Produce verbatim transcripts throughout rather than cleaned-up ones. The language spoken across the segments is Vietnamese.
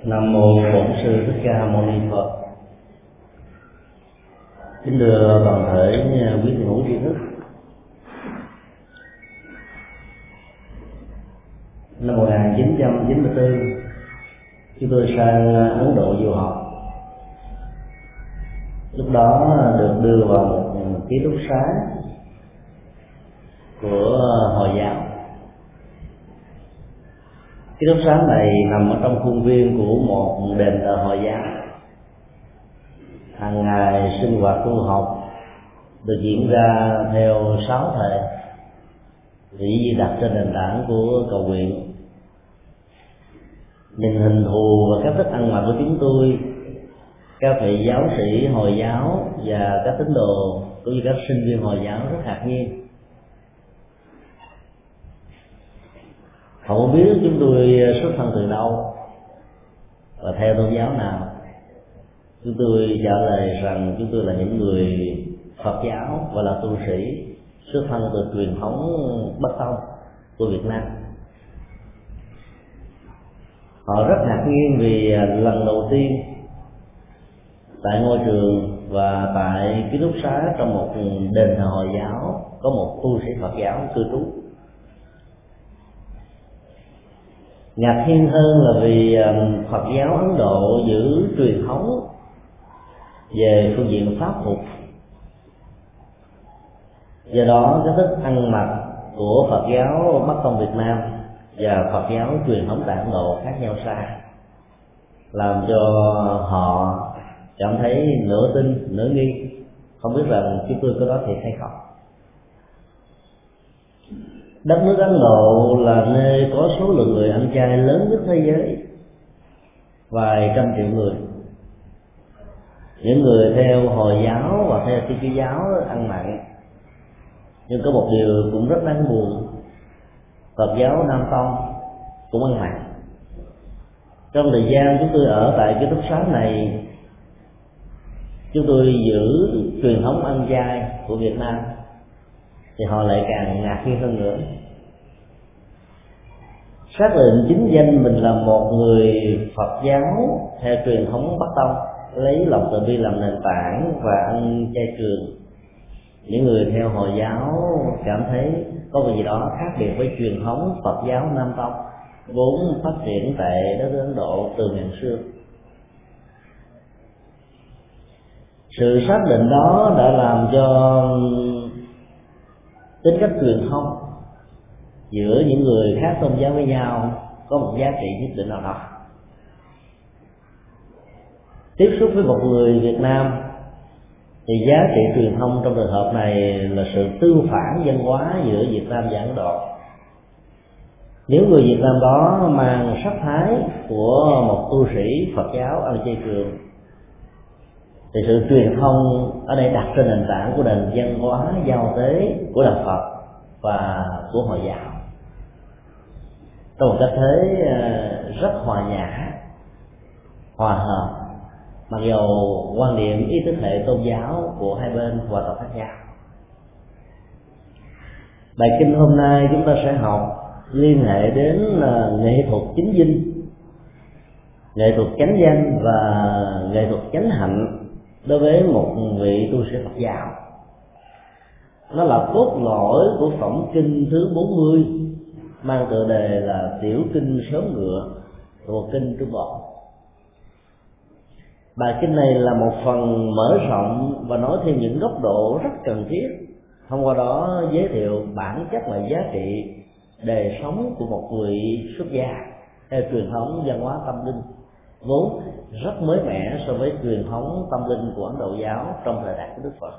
Nam mô Bổn Sư Thích Ca Mâu Ni Phật. Kính thưa toàn thể quý thiền hữu tri thức. Năm một nghìn chín trăm chín mươi tư, chúng tôi sang Ấn Độ du học. Lúc đó được đưa vào một ký túc xá của Hồi giáo. Ký túc xá này nằm ở trong khuôn viên của một đền thờ Hồi giáo. Hàng ngày sinh hoạt tu học được diễn ra theo sáu thể, chỉ đặt trên nền tảng của cầu nguyện. Nhìn hình thù và cách thức ăn mặc của chúng tôi, các vị giáo sĩ Hồi giáo và các tín đồ cũng như các sinh viên Hồi giáo rất ngạc nhiên. Họ không biết chúng tôi xuất thân từ đâu và theo tôn giáo nào. Chúng tôi trả lời rằng chúng tôi là những người Phật giáo và là tu sĩ xuất thân từ truyền thống Bắc Tông của Việt Nam. Họ rất ngạc nhiên vì lần đầu tiên tại ngôi trường và tại ký túc xá trong một đền thờ Hồi giáo có một tu sĩ Phật giáo cư trú. Ngạc nhiên hơn là vì Phật giáo Ấn Độ giữ truyền thống về phương diện pháp phục, do đó cái thức ăn mặc của Phật giáo Bắc Tông Việt Nam và Phật giáo truyền thống tại Ấn Độ khác nhau xa, làm cho họ cảm thấy nửa tin nửa nghi, không biết rằng chúng tôi có nói thiệt hay không. Đất nước Ấn Độ là nơi có số lượng người ăn chay lớn nhất thế giới, vài trăm triệu người. Những người theo Hồi giáo và theo Thiên Chúa giáo ăn mặn, nhưng có một điều cũng rất đáng buồn: Phật giáo Nam Tông cũng ăn mặn. Trong thời gian chúng tôi ở tại ký túc xá này, chúng tôi giữ truyền thống ăn chay của Việt Nam, thì họ lại càng ngạc nhiên hơn nữa. Xác định chính danh mình là một người Phật giáo theo truyền thống Bắc Tông, lấy lòng từ bi làm nền tảng và ăn chay trường. Những người theo Hồi giáo cảm thấy có việc gì đó khác biệt với truyền thống Phật giáo Nam Tông vốn phát triển tại đất nước Ấn Độ từ ngàn xưa. Sự xác định đó đã làm cho tính cách truyền thông giữa những người khác tôn giáo với nhau có một giá trị nhất định nào đó. Tiếp xúc với một người Việt Nam thì giá trị truyền thông trong trường hợp này là sự tương phản văn hóa giữa Việt Nam và Ấn Độ. Nếu người Việt Nam đó mang sắc thái của một tu sĩ Phật giáo ăn chay trường, thì sự truyền thông ở đây đặt trên nền tảng của nền văn hóa giao tế của đạo Phật và của Hồi giáo, trong một cách thế rất hòa nhã, hòa hợp, mặc dù quan điểm ý thức hệ tôn giáo của hai bên hoàn toàn khác nhau. Bài kinh hôm nay chúng ta sẽ học liên hệ đến nghệ thuật chính dinh, nghệ thuật chánh danh và nghệ thuật chánh hạnh đối với một vị tu sĩ Phật giáo. Nó là cốt lõi của phẩm kinh thứ bốn mươi, mang tựa đề là Tiểu Kinh Sớm Ngựa, thuộc kinh Trung Bộ. Bài kinh này là một phần mở rộng và nói thêm những góc độ rất cần thiết, thông qua đó giới thiệu bản chất và giá trị đời sống của một người xuất gia theo truyền thống văn hóa tâm linh vốn rất mới mẻ so với truyền thống tâm linh của Ấn Độ giáo trong thời đại của Đức Phật.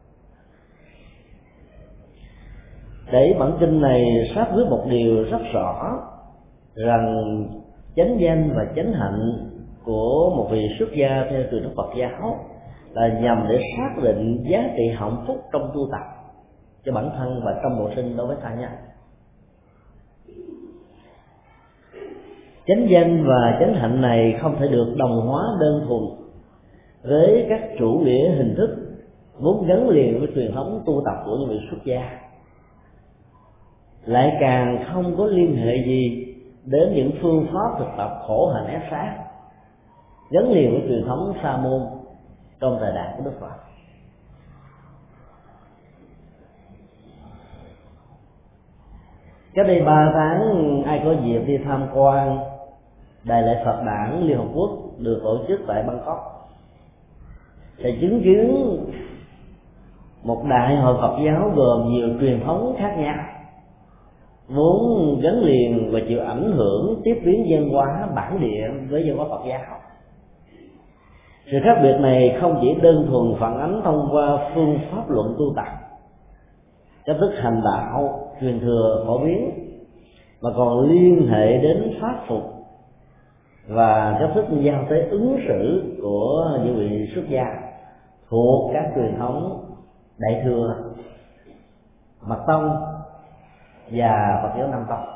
Để bản kinh này sát với một điều rất rõ, rằng chánh danh và chánh hạnh của một vị xuất gia theo truyền thống Phật giáo là nhằm để xác định giá trị hạnh phúc trong tu tập cho bản thân và trong bộ sinh đối với tha nhân. Chánh danh và chánh hạnh này không thể được đồng hóa đơn thuần với các chủ nghĩa hình thức vốn gắn liền với truyền thống tu tập của những vị xuất gia, lại càng không có liên hệ gì đến những phương pháp thực tập khổ hạnh ép sát gắn liền với truyền thống sa môn trong thời đại của Đức Phật. Cách đây ba tháng, ai có dịp đi tham quan Đại lễ Phật Đản Liên Hợp Quốc được tổ chức tại Bangkok sẽ chứng kiến một đại hội Phật giáo gồm nhiều truyền thống khác nhau, vốn gắn liền và chịu ảnh hưởng tiếp biến văn hóa bản địa với văn hóa Phật giáo. Sự khác biệt này không chỉ đơn thuần phản ánh thông qua phương pháp luận tu tập, cách thức hành đạo truyền thừa phổ biến, mà còn liên hệ đến pháp phục và cách thức giao tế ứng xử của những vị xuất gia thuộc các truyền thống Đại thừa, Mật tông và Phật giáo Nam tông.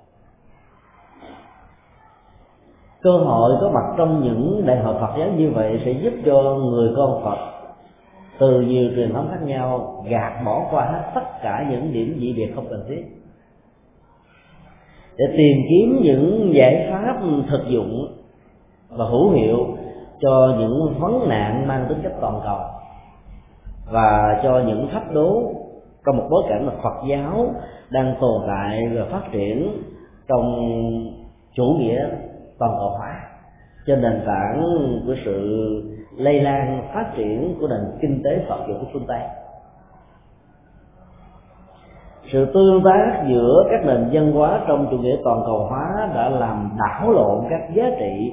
Cơ hội có mặt trong những đại hội Phật giáo như vậy sẽ giúp cho người con Phật từ nhiều truyền thống khác nhau gạt bỏ qua hết tất cả những điểm dị biệt không cần thiết, để tìm kiếm những giải pháp thực dụng và hữu hiệu cho những vấn nạn mang tính chất toàn cầu và cho những thách đố trong một bối cảnh mà Phật giáo đang tồn tại và phát triển trong chủ nghĩa toàn cầu hóa trên nền tảng của sự lây lan phát triển của nền kinh tế Phật giáo của phương Tây. Sự tương tác giữa các nền văn hóa trong chủ nghĩa toàn cầu hóa đã làm đảo lộn các giá trị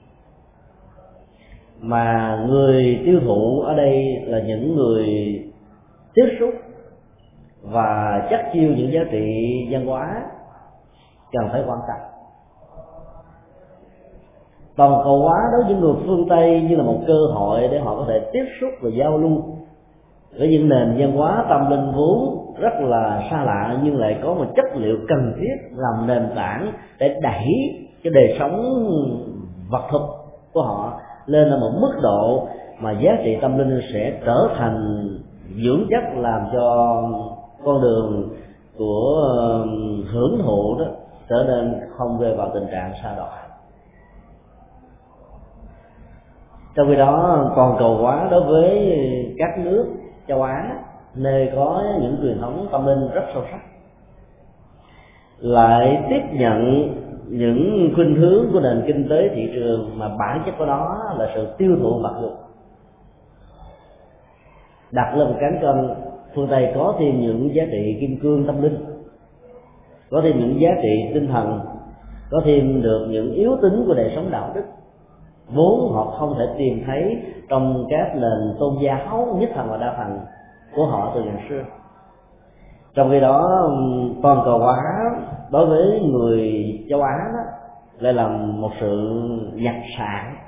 mà người tiêu thụ ở đây là những người tiếp xúc và chắc chiêu những giá trị văn hóa cần phải quan tâm. Toàn cầu hóa đối với người phương Tây như là một cơ hội để họ có thể tiếp xúc và giao lưu với những nền văn hóa tâm linh vốn rất là xa lạ, nhưng lại có một chất liệu cần thiết làm nền tảng để đẩy cái đời sống vật thực của họ lên ở một mức độ mà giá trị tâm linh sẽ trở thành vững chắc, làm cho con đường của hưởng thụ đó trở nên không rơi vào tình trạng sa đọa. Trong khi đó, toàn cầu hóa đối với các nước châu Á nơi có những truyền thống tâm linh rất sâu sắc lại tiếp nhận những khuynh hướng của nền kinh tế thị trường mà bản chất của nó là sự tiêu thụ vật dục. Đặt lên một cán cân, phương Tây có thêm những giá trị kim cương tâm linh, có thêm những giá trị tinh thần, có thêm được những yếu tính của đời sống đạo đức vốn họ không thể tìm thấy trong các nền tôn giáo nhất thần và đa thần của họ từ ngày xưa. Trong khi đó, toàn cầu hóa đối với người châu Á đó lại là một sự nhặt sạn,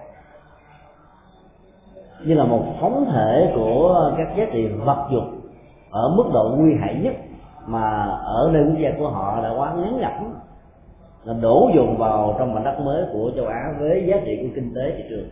như là một phóng thể của các giá trị vật dục ở mức độ nguy hại nhất mà ở nơi quốc gia của họ đã quá ngắn ngẩm, là đổ dồn vào trong mảnh đất mới của châu Á với giá trị của kinh tế thị trường.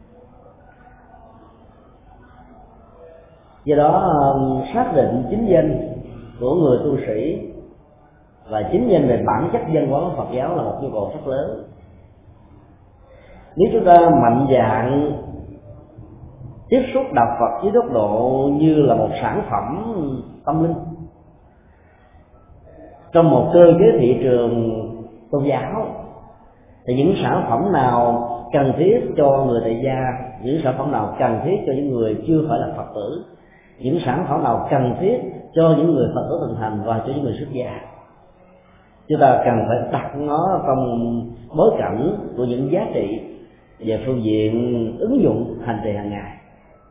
Do đó, xác định chính danh của người tu sĩ và chính danh về bản chất văn hóa Phật giáo là một nhu cầu rất lớn. Nếu chúng ta mạnh dạn tiếp xúc đạo Phật với góc độ như là một sản phẩm tâm linh trong một cơ chế thị trường tôn giáo, thì những sản phẩm nào cần thiết cho người tại gia, những sản phẩm nào cần thiết cho những người chưa phải là Phật tử, những sản phẩm nào cần thiết cho những người Phật tử từng hành và cho những người xuất gia, chúng ta cần phải đặt nó trong bối cảnh của những giá trị về phương diện ứng dụng hành trì hàng ngày.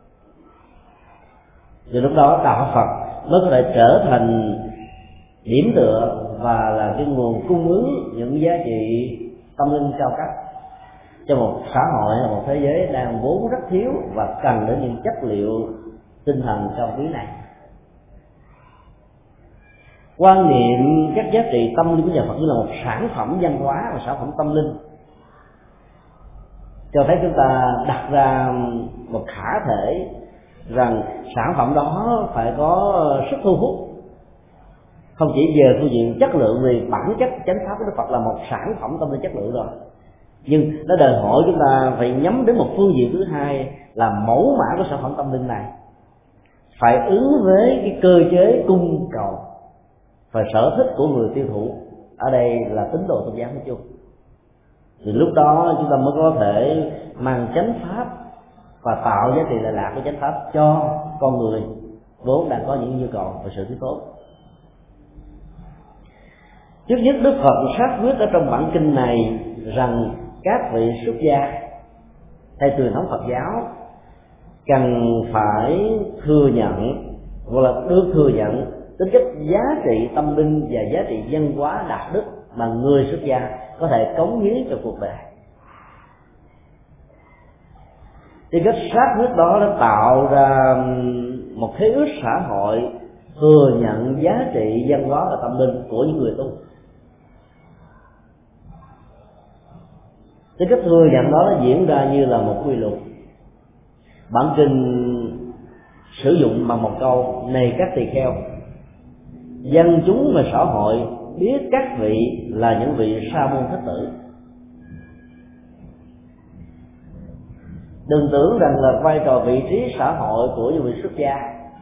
Từ lúc đó đạo Phật mới có thể trở thành điểm tựa và là cái nguồn cung ứng những giá trị tâm linh cao cấp cho một xã hội là một thế giới đang vốn rất thiếu và cần đến những chất liệu tinh thần cao quý này. Quan niệm các giá trị tâm linh của nhà Phật như là một sản phẩm văn hóa và sản phẩm tâm linh cho thấy chúng ta đặt ra một khả thể rằng sản phẩm đó phải có sức thu hút, không chỉ về phương diện chất lượng, vì bản chất chánh pháp của Đức Phật là một sản phẩm tâm linh chất lượng rồi, nhưng nó đòi hỏi chúng ta phải nhắm đến một phương diện thứ hai là mẫu mã của sản phẩm tâm linh này phải ứng với cái cơ chế cung cầu và sở thích của người tiêu thụ, ở đây là tín đồ tôn giáo nói chung. Thì lúc đó chúng ta mới có thể mang chánh pháp và tạo giá trị lệ lạc của chánh pháp cho con người vốn đang có những nhu cầu và sự thiếu thốn. Trước nhất, Đức Phật xác quyết ở trong bản kinh này rằng các vị xuất gia theo truyền thống Phật giáo cần phải thừa nhận hoặc là được thừa nhận tính cách giá trị tâm linh và giá trị văn hóa đạo đức mà người xuất gia có thể cống hiến cho cuộc đời. Thì cách xác quyết đó đã tạo ra một thế ước xã hội thừa nhận giá trị văn hóa và tâm linh của những người tu. Cái cách thừa nhận đó nó diễn ra như là một quy luật. Bản kinh sử dụng bằng một câu: này các tỳ kheo, dân chúng và xã hội biết các vị là những vị sa môn thích tử. Đừng tưởng rằng là vai trò vị trí xã hội của những vị xuất gia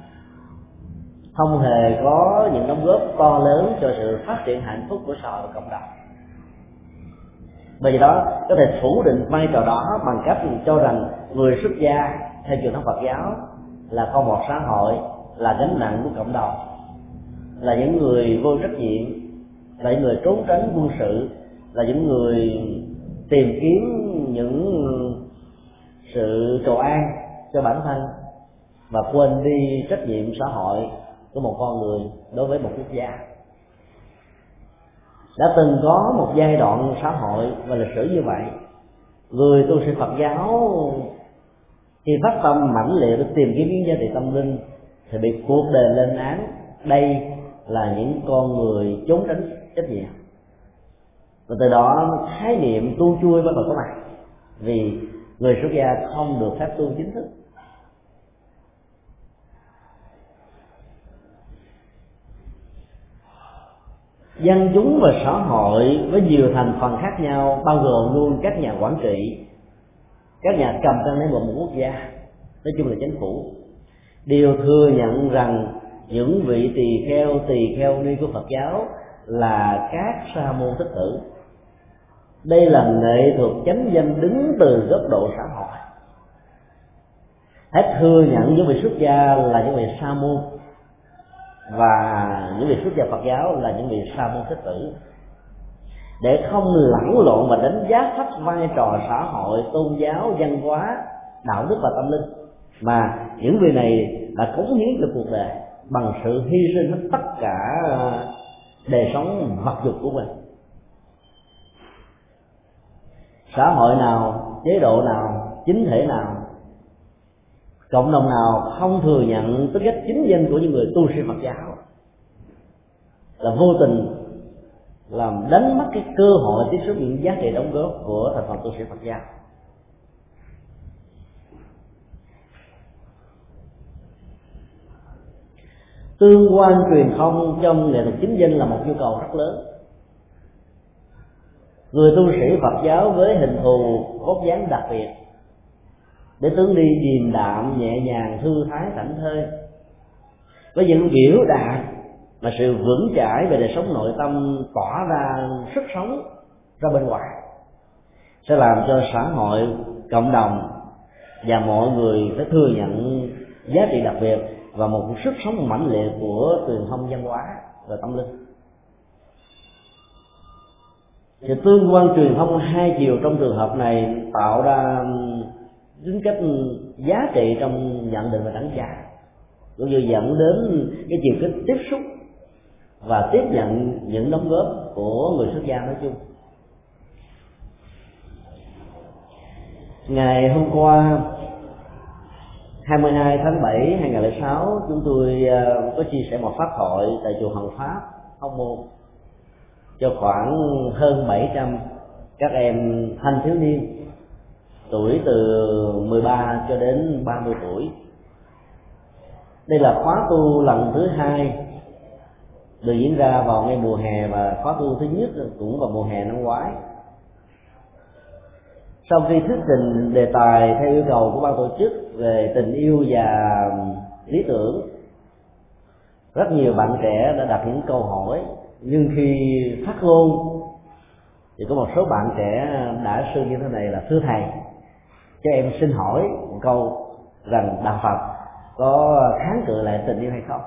không hề có những đóng góp to lớn cho sự phát triển hạnh phúc của xã hội và cộng đồng. Bởi vì đó có thể phủ định vai trò đó bằng cách cho rằng người xuất gia theo truyền thống Phật giáo là con một xã hội, là gánh nặng của cộng đồng, là những người vô trách nhiệm, là những người trốn tránh quân sự, là những người tìm kiếm những sự cầu an cho bản thân và quên đi trách nhiệm xã hội của một con người đối với một quốc gia. Đã từng có một giai đoạn xã hội và lịch sử như vậy, người tu sĩ Phật giáo khi phát tâm mãnh liệt để tìm kiếm những giá trị tâm linh thì bị cuộc đời lên án đây là những con người trốn tránh trách nhiệm, và từ đó khái niệm tu chui bắt đầu có mặt, vì người xuất gia không được phép tu chính thức. Dân chúng và xã hội với nhiều thành phần khác nhau, bao gồm luôn các nhà quản trị, các nhà cầm cân nắm một quốc gia, nói chung là chính phủ, đều thừa nhận rằng những vị tỳ kheo tỳ kheo ni của Phật giáo là các sa môn thích tử. Đây là nghệ thuật chánh danh đứng từ góc độ xã hội. Hãy thừa nhận những vị xuất gia là những vị sa môn và những vị xuất gia Phật giáo là những vị sa môn thích tử, để không lẫn lộn và đánh giá thấp vai trò xã hội, tôn giáo, văn hóa, đạo đức và tâm linh mà những vị này đã cống hiến cho cuộc đời bằng sự hy sinh hết tất cả đời sống vật dục của mình. Xã hội nào, chế độ nào, chính thể nào, cộng đồng nào không thừa nhận tính cách chính danh của những người tu sĩ Phật giáo là vô tình làm đánh mất cái cơ hội tiếp xúc những giá trị đóng góp của thành phần tu sĩ Phật giáo. Tương quan truyền thông trong nghệ thuật chính danh là một nhu cầu rất lớn. Người tu sĩ Phật giáo với hình thù vóc dáng đặc biệt, để tướng đi điềm đạm, nhẹ nhàng, thư thái, thảnh thơi, với những biểu đạt mà sự vững chãi về đời sống nội tâm tỏa ra sức sống ra bên ngoài, sẽ làm cho xã hội, cộng đồng và mọi người phải thừa nhận giá trị đặc biệt và một sức sống mãnh liệt của truyền thông văn hóa và tâm linh. Thì tương quan truyền thông hai chiều trong trường hợp này tạo ra tính cách giá trị trong nhận định và đánh giá, cũng như dẫn đến cái chiều kích tiếp xúc và tiếp nhận những đóng góp của người xuất gia nói chung. Ngày hôm qua hai mươi hai tháng bảy hai nghìn không trăm lẻ sáu, chúng tôi có chia sẻ một pháp thoại tại chùa Hằng Pháp, Hóc Môn cho khoảng hơn bảy trăm các em thanh thiếu niên tuổi từ mười ba cho đến ba mươi tuổi. Đây là khóa tu lần thứ hai được diễn ra vào ngay mùa hè, và khóa tu thứ nhất cũng vào mùa hè năm ngoái. Sau khi thuyết trình đề tài theo yêu cầu của ban tổ chức về tình yêu và lý tưởng, rất nhiều bạn trẻ đã đặt những câu hỏi, nhưng khi phát ngôn thì có một số bạn trẻ đã xưng như thế này là: thưa thầy, cho em xin hỏi một câu rằng đạo Phật có kháng cự lại tình yêu hay không?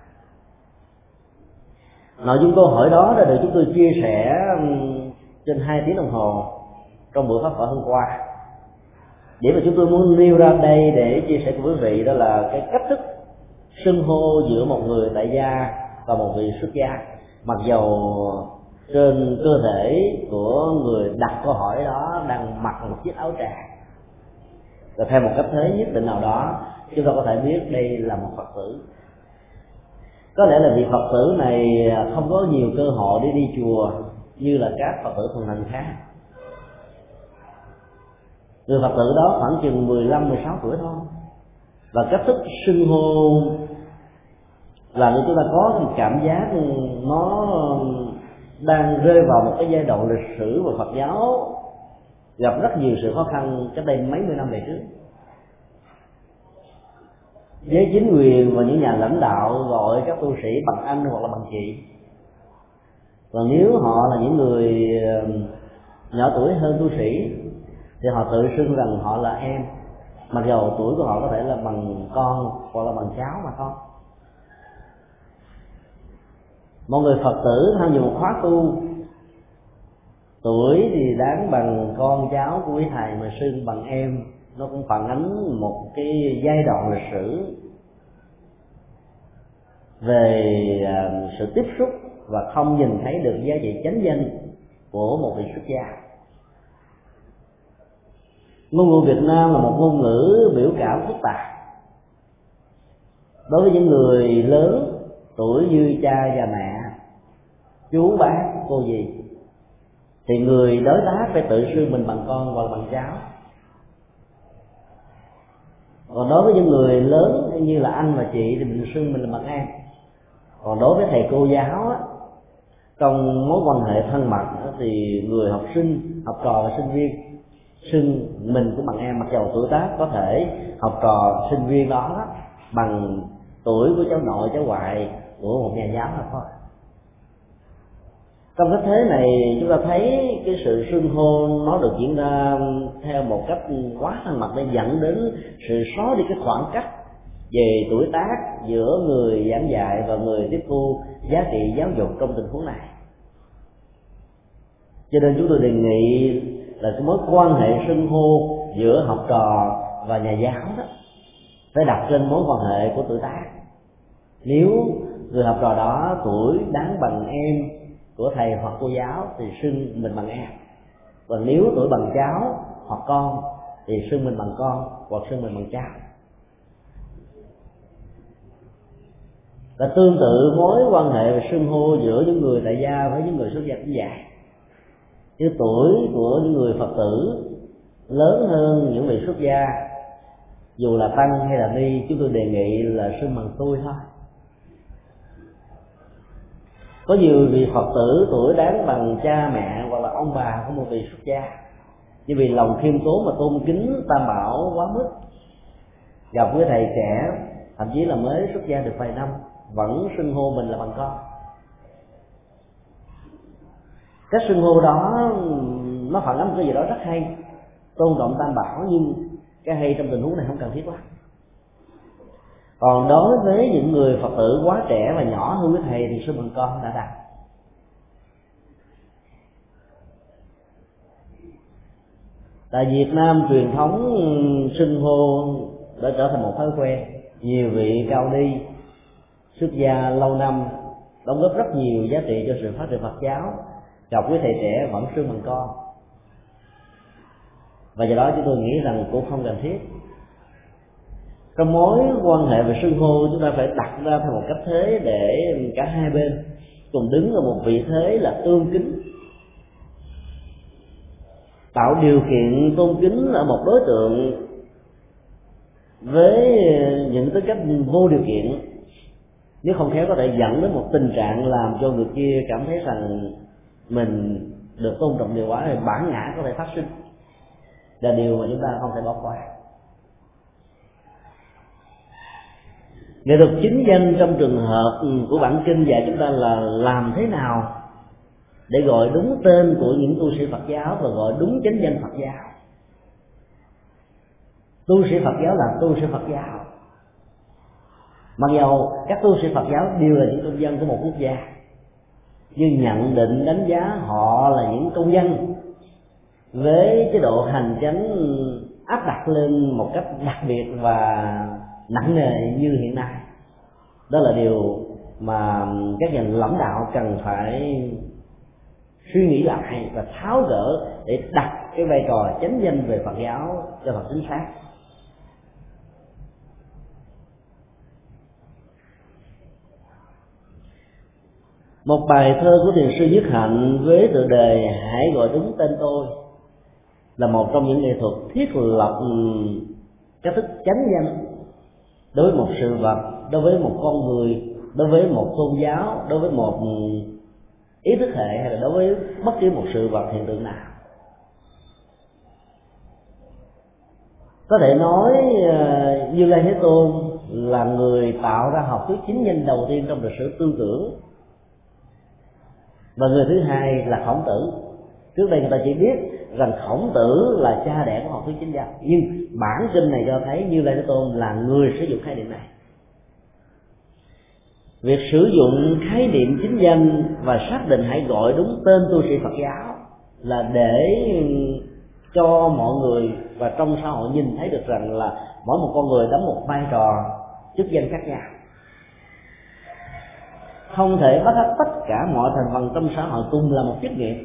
Nội dung câu hỏi đó đã được chúng tôi chia sẻ trên hai tiếng đồng hồ trong bữa pháp thoại hôm qua. Để mà chúng tôi muốn nêu ra đây để chia sẻ với quý vị đó là cái cách thức xưng hô giữa một người tại gia và một vị xuất gia, mặc dầu trên cơ thể của người đặt câu hỏi đó đang mặc một chiếc áo tràng, và theo một cách thế nhất định nào đó chúng ta có thể biết đây là một Phật tử. Có lẽ là vị Phật tử này không có nhiều cơ hội để đi chùa như là các Phật tử thuần thành khác. Người Phật tử đó khoảng chừng mười lăm mười sáu tuổi thôi, và cách thức xưng hô làm cho chúng ta có một cảm giác nó đang rơi vào một cái giai đoạn lịch sử và Phật giáo gặp rất nhiều sự khó khăn cách đây mấy mươi năm về trước. Với chính quyền và những nhà lãnh đạo gọi các tu sĩ bằng anh hoặc là bằng chị, còn nếu họ là những người nhỏ tuổi hơn tu sĩ thì họ tự xưng rằng họ là em, mặc dầu tuổi của họ có thể là bằng con hoặc là bằng cháu mà thôi. Một người Phật tử tham dự một khóa tu, tuổi thì đáng bằng con cháu của quý thầy mà xưng bằng em, nó cũng phản ánh một cái giai đoạn lịch sử về sự tiếp xúc và không nhìn thấy được giá trị chánh danh của một vị xuất gia. Ngôn ngữ Việt Nam là một ngôn ngữ biểu cảm phức tạp. Đối với những người lớn tuổi như cha và mẹ, chú bác, cô dì, thì người đối tác phải tự xưng mình bằng con hoặc bằng cháu. Còn đối với những người lớn như là anh và chị thì mình xưng mình là bằng em. Còn đối với thầy cô giáo á, trong mối quan hệ thân mật thì người học sinh, học trò và sinh viên xưng mình cũng bằng em, mặc dầu tuổi tác có thể học trò sinh viên đó bằng tuổi của cháu nội cháu ngoại của một nhà giáo là thôi. Trong cái thế này chúng ta thấy cái sự xưng hô nó được diễn ra theo một cách quá thân mật để dẫn đến sự xóa đi cái khoảng cách về tuổi tác giữa người giảng dạy và người tiếp thu giá trị giáo dục trong tình huống này. Cho nên chúng tôi đề nghị là cái mối quan hệ xưng hô giữa học trò và nhà giáo đó phải đặt trên mối quan hệ của tuổi tác. Nếu người học trò đó tuổi đáng bằng em của thầy hoặc cô giáo thì xưng mình bằng em, và nếu tuổi bằng cháu hoặc con thì xưng mình bằng con hoặc xưng mình bằng cháu. Và tương tự mối quan hệ và xưng hô giữa những người tại gia với những người xuất gia cũng vậy. Chứ tuổi của những người Phật tử lớn hơn những vị xuất gia, dù là tăng hay là ni, chúng tôi đề nghị là xưng bằng tôi thôi. Có nhiều vị Phật tử tuổi đáng bằng cha mẹ hoặc là ông bà của một vị xuất gia, nhưng vì lòng khiêm tốn và tôn kính Tam Bảo quá mức, gặp với thầy trẻ thậm chí là mới xuất gia được vài năm vẫn xưng hô mình là bằng con. Cái xưng hô đó nó phản ánh một cái gì đó rất hay, tôn trọng Tam Bảo, nhưng cái hay trong tình huống này không cần thiết lắm. Còn đối với những người Phật tử quá trẻ và nhỏ hơn với thầy thì xưng bằng con đã đạt. Tại Việt Nam truyền thống xưng hô đã trở thành một thói quen. Nhiều vị cao ni xuất gia lâu năm đóng góp rất nhiều giá trị cho sự phát triển Phật giáo, gặp với thầy trẻ vẫn xưng bằng con, và do đó chúng tôi nghĩ rằng cũng không cần thiết. Trong mối quan hệ về xưng hô, chúng ta phải đặt ra theo một cách thế để cả hai bên cùng đứng ở một vị thế là tương kính, tạo điều kiện tôn kính ở một đối tượng với những tính cách vô điều kiện. Nếu không khéo có thể dẫn đến một tình trạng làm cho người kia cảm thấy rằng mình được tôn trọng điều quá, thì bản ngã có thể phát sinh. là điều mà chúng ta không thể bỏ qua. Nghệ thuật chính danh trong trường hợp của bản kinh dạy chúng ta là làm thế nào để gọi đúng tên của những tu sĩ Phật giáo và gọi đúng chánh danh Phật giáo. Tu sĩ Phật giáo là tu sĩ Phật giáo, mặc dầu các tu sĩ Phật giáo đều là những công dân của một quốc gia, nhưng nhận định đánh giá họ là những công dân với chế độ hành chánh áp đặt lên một cách đặc biệt và nặng nề như hiện nay. Đó là điều mà các nhà lãnh đạo cần phải suy nghĩ lại và tháo gỡ để đặt cái vai trò chánh danh về Phật giáo cho thật chính xác. Một bài thơ của thiền sư Nhất Hạnh với tựa đề Hãy gọi đúng tên tôi là một trong những nghệ thuật thiết lập cái thức chánh danh đối với một sự vật, đối với một con người, đối với một tôn giáo, đối với một ý thức hệ, hay là đối với bất cứ một sự vật hiện tượng nào. Có thể nói Như Lai Thế Tôn là người tạo ra học thuyết chính danh đầu tiên trong lịch sử tư tưởng, và người thứ hai là Khổng Tử. Trước đây người ta chỉ biết rằng Khổng Tử là cha đẻ của học thuyết chính danh, nhưng bản kinh này cho thấy Như Lai Thế Tôn là người sử dụng khái niệm này. Việc sử dụng khái niệm chính danh và xác định hãy gọi đúng tên tu sĩ Phật giáo là để cho mọi người và trong xã hội nhìn thấy được rằng là mỗi một con người đóng một vai trò chức danh khác nhau. Không thể bắt hết tất cả mọi thành phần trong xã hội cùng là một chức nghiệp.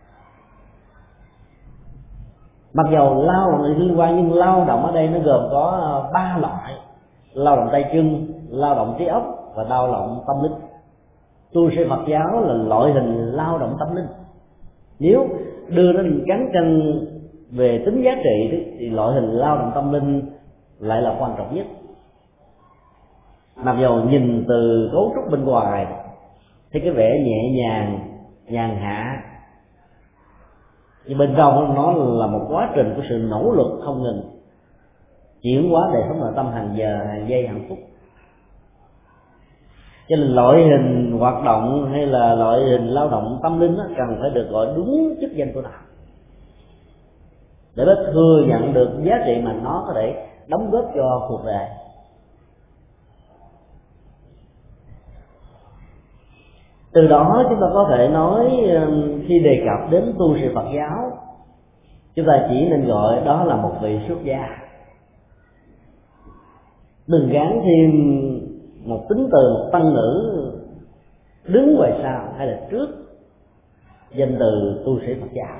Mặc dầu lao động là liên quan, nhưng lao động ở đây nó gồm có ba loại: lao động tay chân, lao động trí óc và lao động tâm linh. Tu sĩ Phật giáo là loại hình lao động tâm linh. Nếu đưa nó cán cân về tính giá trị thì loại hình lao động tâm linh lại là quan trọng nhất. Mặc dầu nhìn từ cấu trúc bên ngoài thì cái vẻ nhẹ nhàng, nhàn hạ, nhưng bên trong nó là một quá trình của sự nỗ lực không ngừng, chuyển hóa đời sống nội tâm hàng giờ, hàng giây, hàng phút. Cho nên loại hình hoạt động hay là loại hình lao động tâm linh đó, cần phải được gọi đúng chức danh của nó, để nó thừa nhận được giá trị mà nó có thể đóng góp cho cuộc đời. Từ đó chúng ta có thể nói khi đề cập đến tu sĩ Phật giáo, chúng ta chỉ nên gọi đó là một vị xuất gia. Đừng gán thêm một tính từ, một tăng ngữ đứng ngoài sau hay là trước danh từ tu sĩ Phật giáo.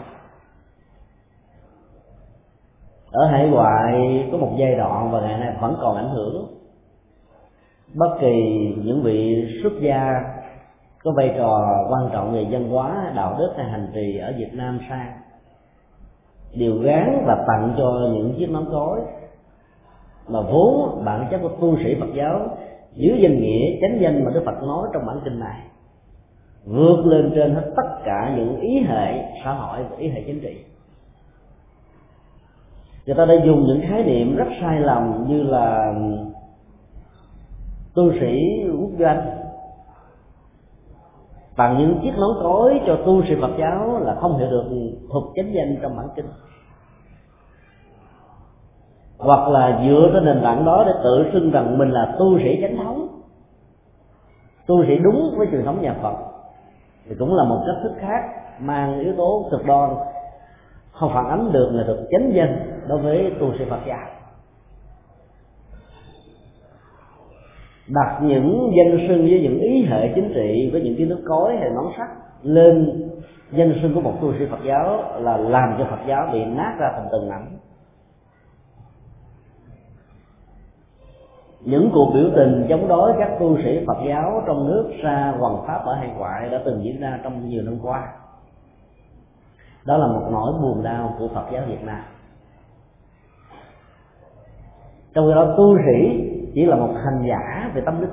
Ở hải ngoại có một giai đoạn và ngày nay vẫn còn ảnh hưởng. Bất kỳ những vị xuất gia có vai trò quan trọng về văn hóa, đạo đức hay hành trì ở Việt Nam sang đều gán và tặng cho những chiếc nón cối mà vốn bản chất của tu sĩ Phật giáo dưới danh nghĩa chánh danh mà Đức Phật nói trong bản kinh này vượt lên trên hết tất cả những ý hệ xã hội và ý hệ chính trị. Người ta đã dùng những khái niệm rất sai lầm như là tu sĩ quốc doanh, bằng những chiếc nón cối cho tu sĩ Phật giáo là không hiểu được thuật chánh danh trong bản kinh, hoặc là dựa trên nền tảng đó để tự xưng rằng mình là tu sĩ chánh thống, tu sĩ đúng với truyền thống nhà Phật, thì cũng là một cách thức khác mang yếu tố cực đoan, không phản ánh được nghệ thuật chánh danh đối với tu sĩ Phật giáo. Đặt những danh xưng với những ý hệ chính trị, với những kiến thức cối hay nón sắt lên danh xưng của một tu sĩ Phật giáo là làm cho Phật giáo bị nát ra thành từng mảnh. Những cuộc biểu tình chống đối các tu sĩ Phật giáo trong nước ra hoằng pháp ở hải ngoại đã từng diễn ra trong nhiều năm qua. Đó là một nỗi buồn đau của Phật giáo Việt Nam. Trong khi đó tu sĩ chỉ là một hành giả về tâm linh,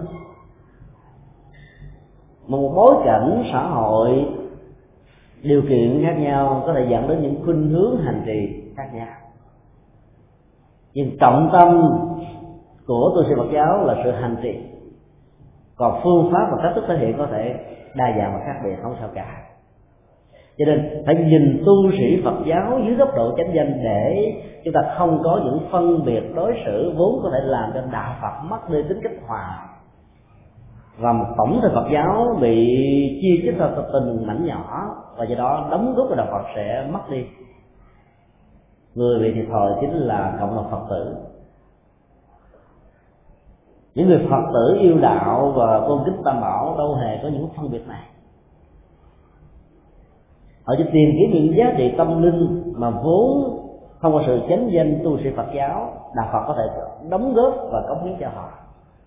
một bối cảnh xã hội, điều kiện khác nhau có thể dẫn đến những khuynh hướng hành trì khác nhau. Nhưng trọng tâm của tu sĩ Phật giáo là sự hành trì, còn phương pháp và cách thức thể hiện có thể đa dạng và khác biệt, không sao cả. Cho nên phải nhìn tu sĩ Phật giáo dưới góc độ chánh danh để chúng ta không có những phân biệt đối xử vốn có thể làm cho đạo Phật mất đi tính cách hòa, và một tổng thể Phật giáo bị chia chích ra từng mảnh nhỏ, và do đó đóng góp của đạo Phật sẽ mất đi. Người bị thiệt thòi chính là cộng đồng Phật tử. Những người Phật tử yêu đạo và tôn kính Tam Bảo đâu hề có những phân biệt này. Họ chỉ tìm kiếm những giá trị tâm linh mà vốn không có sự chánh danh tu sĩ Phật giáo, đạo Phật có thể đóng góp và cống hiến cho họ.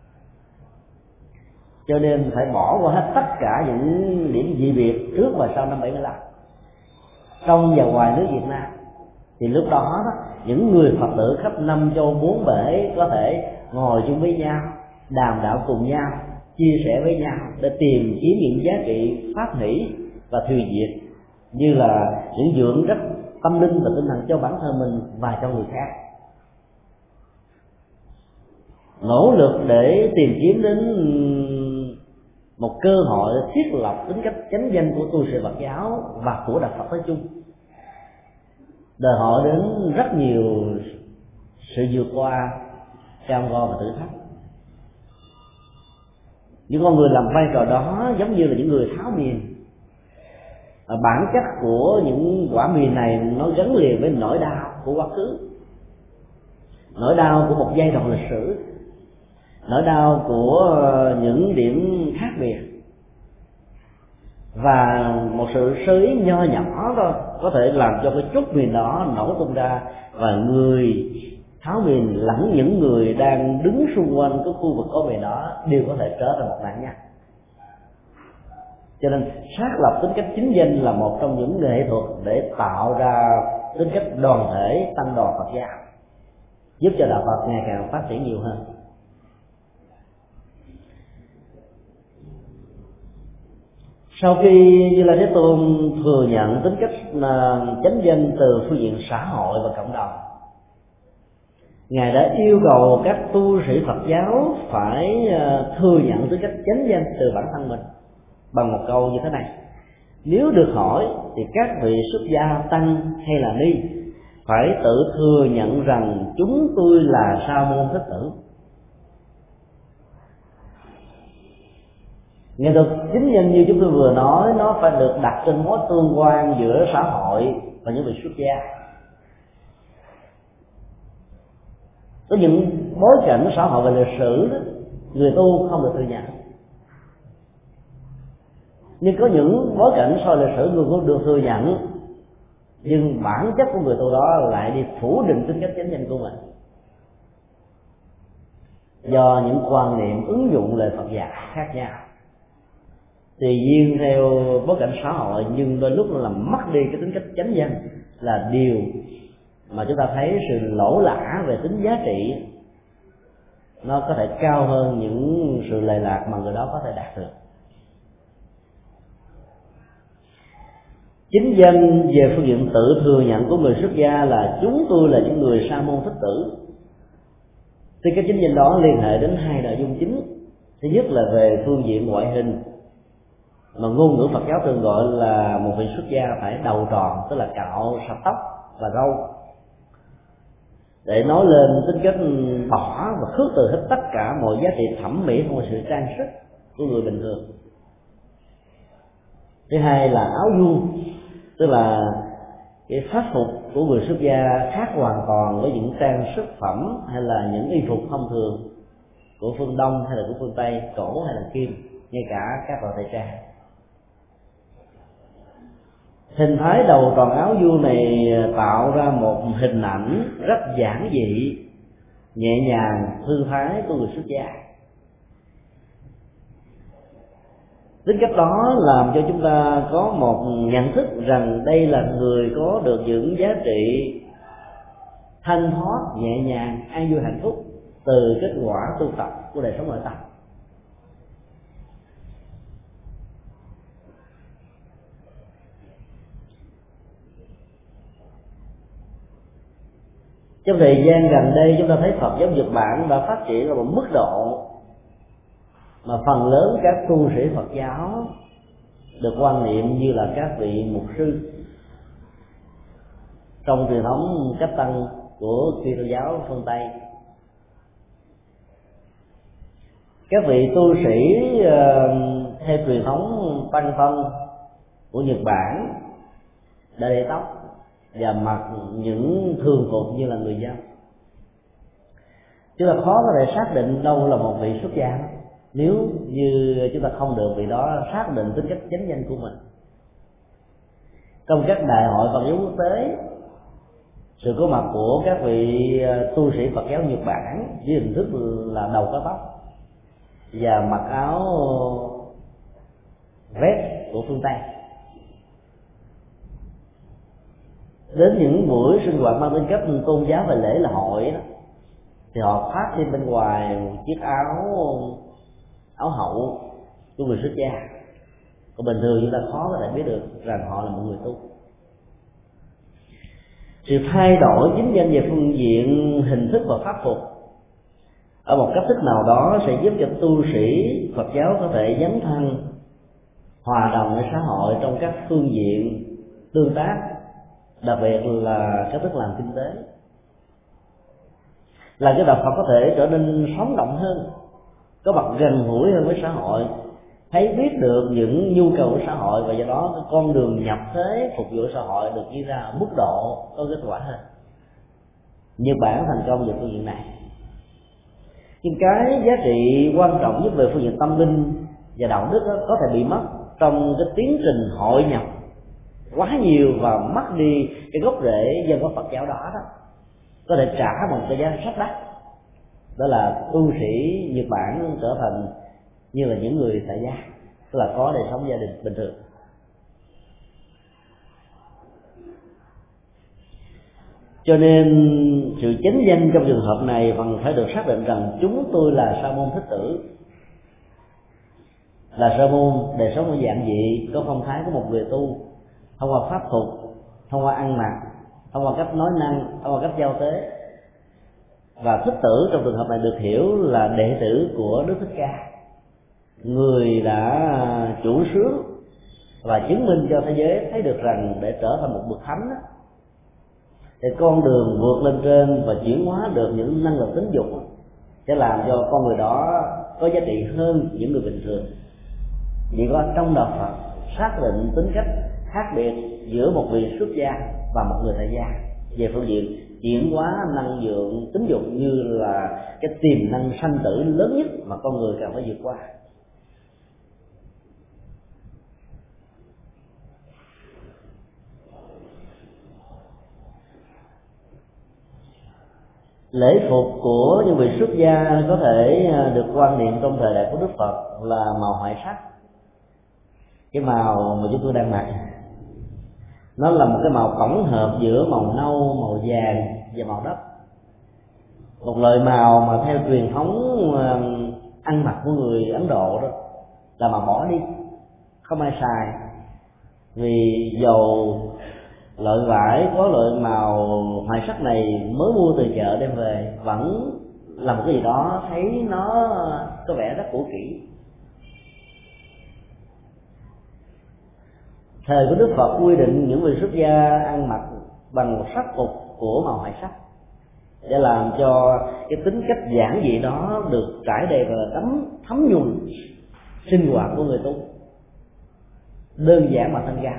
Cho nên phải bỏ qua hết tất cả những điểm dị biệt trước và sau năm bảy mươi lăm trong và ngoài nước Việt Nam. Thì lúc đó, đó những người Phật tử khắp năm châu bốn bể có thể ngồi chung với nhau, đàm đạo cùng nhau, chia sẻ với nhau để tìm kiếm những giá trị pháp hỷ và thùy diệt, như là những dưỡng chất tâm linh và tinh thần cho bản thân mình và cho người khác. Nỗ lực để tìm kiếm đến một cơ hội thiết lập tính cách chánh danh của tu sĩ Phật giáo và của đạo Phật nói chung, đòi hỏi đến rất nhiều sự vượt qua cam go và thử thách. Những con người làm vai trò đó giống như là những người tháo miền. Bản chất của những quả miền này nó gắn liền với nỗi đau của quá khứ, nỗi đau của một giai đoạn lịch sử, nỗi đau của những điểm khác biệt, và một sự sơ ý nho nhỏ thôi có thể làm cho cái chốt miền đó nổ tung ra, và người tháo miền lẫn những người đang đứng xung quanh cái khu vực có miền đó đều có thể trở thành một nạn nhân. Cho nên xác lập tính cách chính danh là một trong những nghệ thuật để tạo ra tính cách đoàn thể tăng đoàn Phật giáo, giúp cho đạo Phật ngày càng phát triển nhiều hơn. Sau khi Như Lai Thế Tôn thừa nhận tính cách chánh danh từ phương diện xã hội và cộng đồng, Ngài đã yêu cầu các tu sĩ Phật giáo phải thừa nhận tính cách chánh danh từ bản thân mình bằng một câu như thế này: nếu được hỏi thì các vị xuất gia tăng hay là ni phải tự thừa nhận rằng chúng tôi là sa môn thích tử. Nghệ thuật chính danh như chúng tôi vừa nói, nó phải được đặt trên mối tương quan giữa xã hội và những vị xuất gia. Có những bối cảnh xã hội và lịch sử đó, người tu không được thừa nhận, nhưng có những bối cảnh sau lịch sử người cũng được thừa nhận, nhưng bản chất của người tu đó lại đi phủ định tính cách chánh danh của mình do những quan niệm ứng dụng lời Phật dạy khác nhau, tùy duyên theo bối cảnh xã hội, nhưng đôi lúc nó làm mất đi cái tính cách chánh danh, là điều mà chúng ta thấy sự lỗ lã về tính giá trị nó có thể cao hơn những sự lệ lạc mà người đó có thể đạt được. Chính danh về phương diện tự thừa nhận của người xuất gia là chúng tôi là những người sa môn thích tử. Thì cái chính danh đó liên hệ đến hai nội dung chính. Thứ nhất là về phương diện ngoại hình, mà ngôn ngữ Phật giáo thường gọi là một vị xuất gia phải đầu tròn, tức là cạo sạch tóc và râu, để nói lên tính cách bỏ và khước từ hết tất cả mọi giá trị thẩm mỹ hoặc sự trang sức của người bình thường. Thứ hai là áo vuông, tức là cái pháp phục của người xuất gia khác hoàn toàn với những trang sức phẩm hay là những y phục thông thường của phương Đông hay là của phương Tây, cổ hay là kim, ngay cả các loại thời trang. Hình thái đầu tròn áo vuông này tạo ra một hình ảnh rất giản dị, nhẹ nhàng, thư thái của người xuất gia. Tính cách đó làm cho chúng ta có một nhận thức rằng đây là người có được những giá trị thanh thoát, nhẹ nhàng, an vui, hạnh phúc từ kết quả tu tập của đời sống nội tâm. Trong thời gian gần đây chúng ta thấy Phật giáo Nhật Bản đã phát triển ở một mức độ mà phần lớn các tu sĩ Phật giáo được quan niệm như là các vị mục sư trong truyền thống cách tăng của Kitô giáo phương Tây. Các vị tu sĩ uh, theo truyền thống tăng thân của Nhật Bản đã để tóc và mặc những thường phục như là người dân. Chúng ta khó có thể xác định đâu là một vị xuất gia nếu như chúng ta không được vị đó xác định tính cách chánh danh của mình. Trong các đại hội Phật giáo quốc tế, sự có mặt của các vị tu sĩ Phật giáo Nhật Bản với hình thức là đầu có tóc và mặc áo vest của phương Tây, đến những buổi sinh hoạt mang tính cách tôn giáo và lễ là hội đó, thì họ khoác trên bên ngoài một chiếc áo áo hậu của người xuất gia. Còn bình thường chúng ta khó có thể biết được rằng họ là một người tu. Sự thay đổi chính danh về phương diện hình thức và pháp phục ở một cách thức nào đó sẽ giúp cho tu sĩ Phật giáo có thể dấn thân hòa đồng với xã hội trong các phương diện tương tác, đặc biệt là cách thức làm kinh tế, là cái đạo Phật có thể trở nên sống động hơn, có mặt gần gũi hơn với xã hội, thấy biết được những nhu cầu của xã hội, và do đó cái con đường nhập thế phục vụ xã hội được đi ra ở mức độ có kết quả hơn. Nhật Bản thành công về phương diện này. Nhưng cái giá trị quan trọng nhất về phương diện tâm linh và đạo đức đó có thể bị mất trong cái tiến trình hội nhập quá nhiều và mất đi cái gốc rễ dân của Phật giáo đó đó có thể trả một cái giá rất đắt. Đó là tu sĩ Nhật Bản trở thành như là những người tại gia, tức là có đời sống gia đình bình thường. Cho nên sự chánh danh trong trường hợp này vẫn phải được xác định rằng chúng tôi là sa môn Thích Tử, là sa môn đời sống ở dạng dị, có phong thái của một người tu, thông qua pháp phục, thông qua ăn mặc, thông qua cách nói năng, thông qua cách giao tế. Và Thích Tử trong trường hợp này được hiểu là đệ tử của Đức Thích Ca, người đã chủ xướng và chứng minh cho thế giới thấy được rằng để trở thành một bậc thánh đó, thì con đường vượt lên trên và chuyển hóa được những năng lực tính dục sẽ làm cho con người đó có giá trị hơn những người bình thường. Chỉ có trong đạo Phật xác định tính cách khác biệt giữa một vị xuất gia và một người tại gia về phương diện chuyển hóa năng lượng tính dục như là cái tiềm năng sanh tử lớn nhất mà con người cần phải vượt qua. Lễ phục của những vị xuất gia có thể được quan niệm trong thời đại của Đức Phật là màu hoại sắc. Cái màu mà chúng tôi đang mặc nó là một cái màu tổng hợp giữa màu nâu, màu vàng và màu đất. Một loại màu mà theo truyền thống ăn mặc của người Ấn Độ đó là màu bỏ đi, không ai xài. Vì dầu loại vải có loại màu hoại sắc này mới mua từ chợ đem về vẫn là một cái gì đó thấy nó có vẻ rất cũ kỹ. Thời của Đức Phật quy định những người xuất gia ăn mặc bằng một sắc phục của màu hoại sắc để làm cho cái tính cách giản dị đó được trải đầy và thấm thấm nhuần sinh hoạt của người tu, đơn giản mà thanh cao.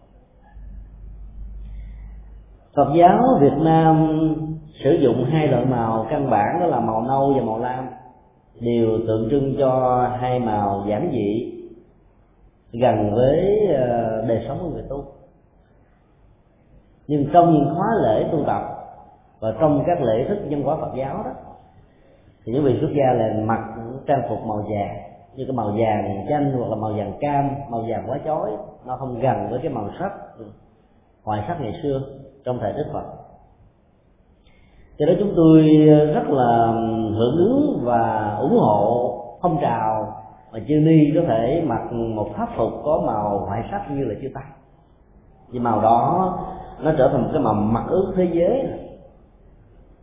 Phật giáo Việt Nam sử dụng hai loại màu căn bản, đó là màu nâu và màu lam, đều tượng trưng cho hai màu giản dị gần với đời sống của người tu. Nhưng trong những khóa lễ tu tập và trong các lễ thức văn hóa Phật giáo đó, thì những vị xuất gia là mặc trang phục màu vàng, như cái màu vàng chanh hoặc là màu vàng cam, màu vàng quá chói, nó không gần với cái màu sắc hoại sắc ngày xưa trong thời Đức Phật. Cho đó chúng tôi rất là hưởng ứng và ủng hộ phong trào mà chư ni có thể mặc một pháp phục có màu hoại sắc như là chư Tăng. Vì màu đó nó trở thành một cái màu mặc ước thế giới,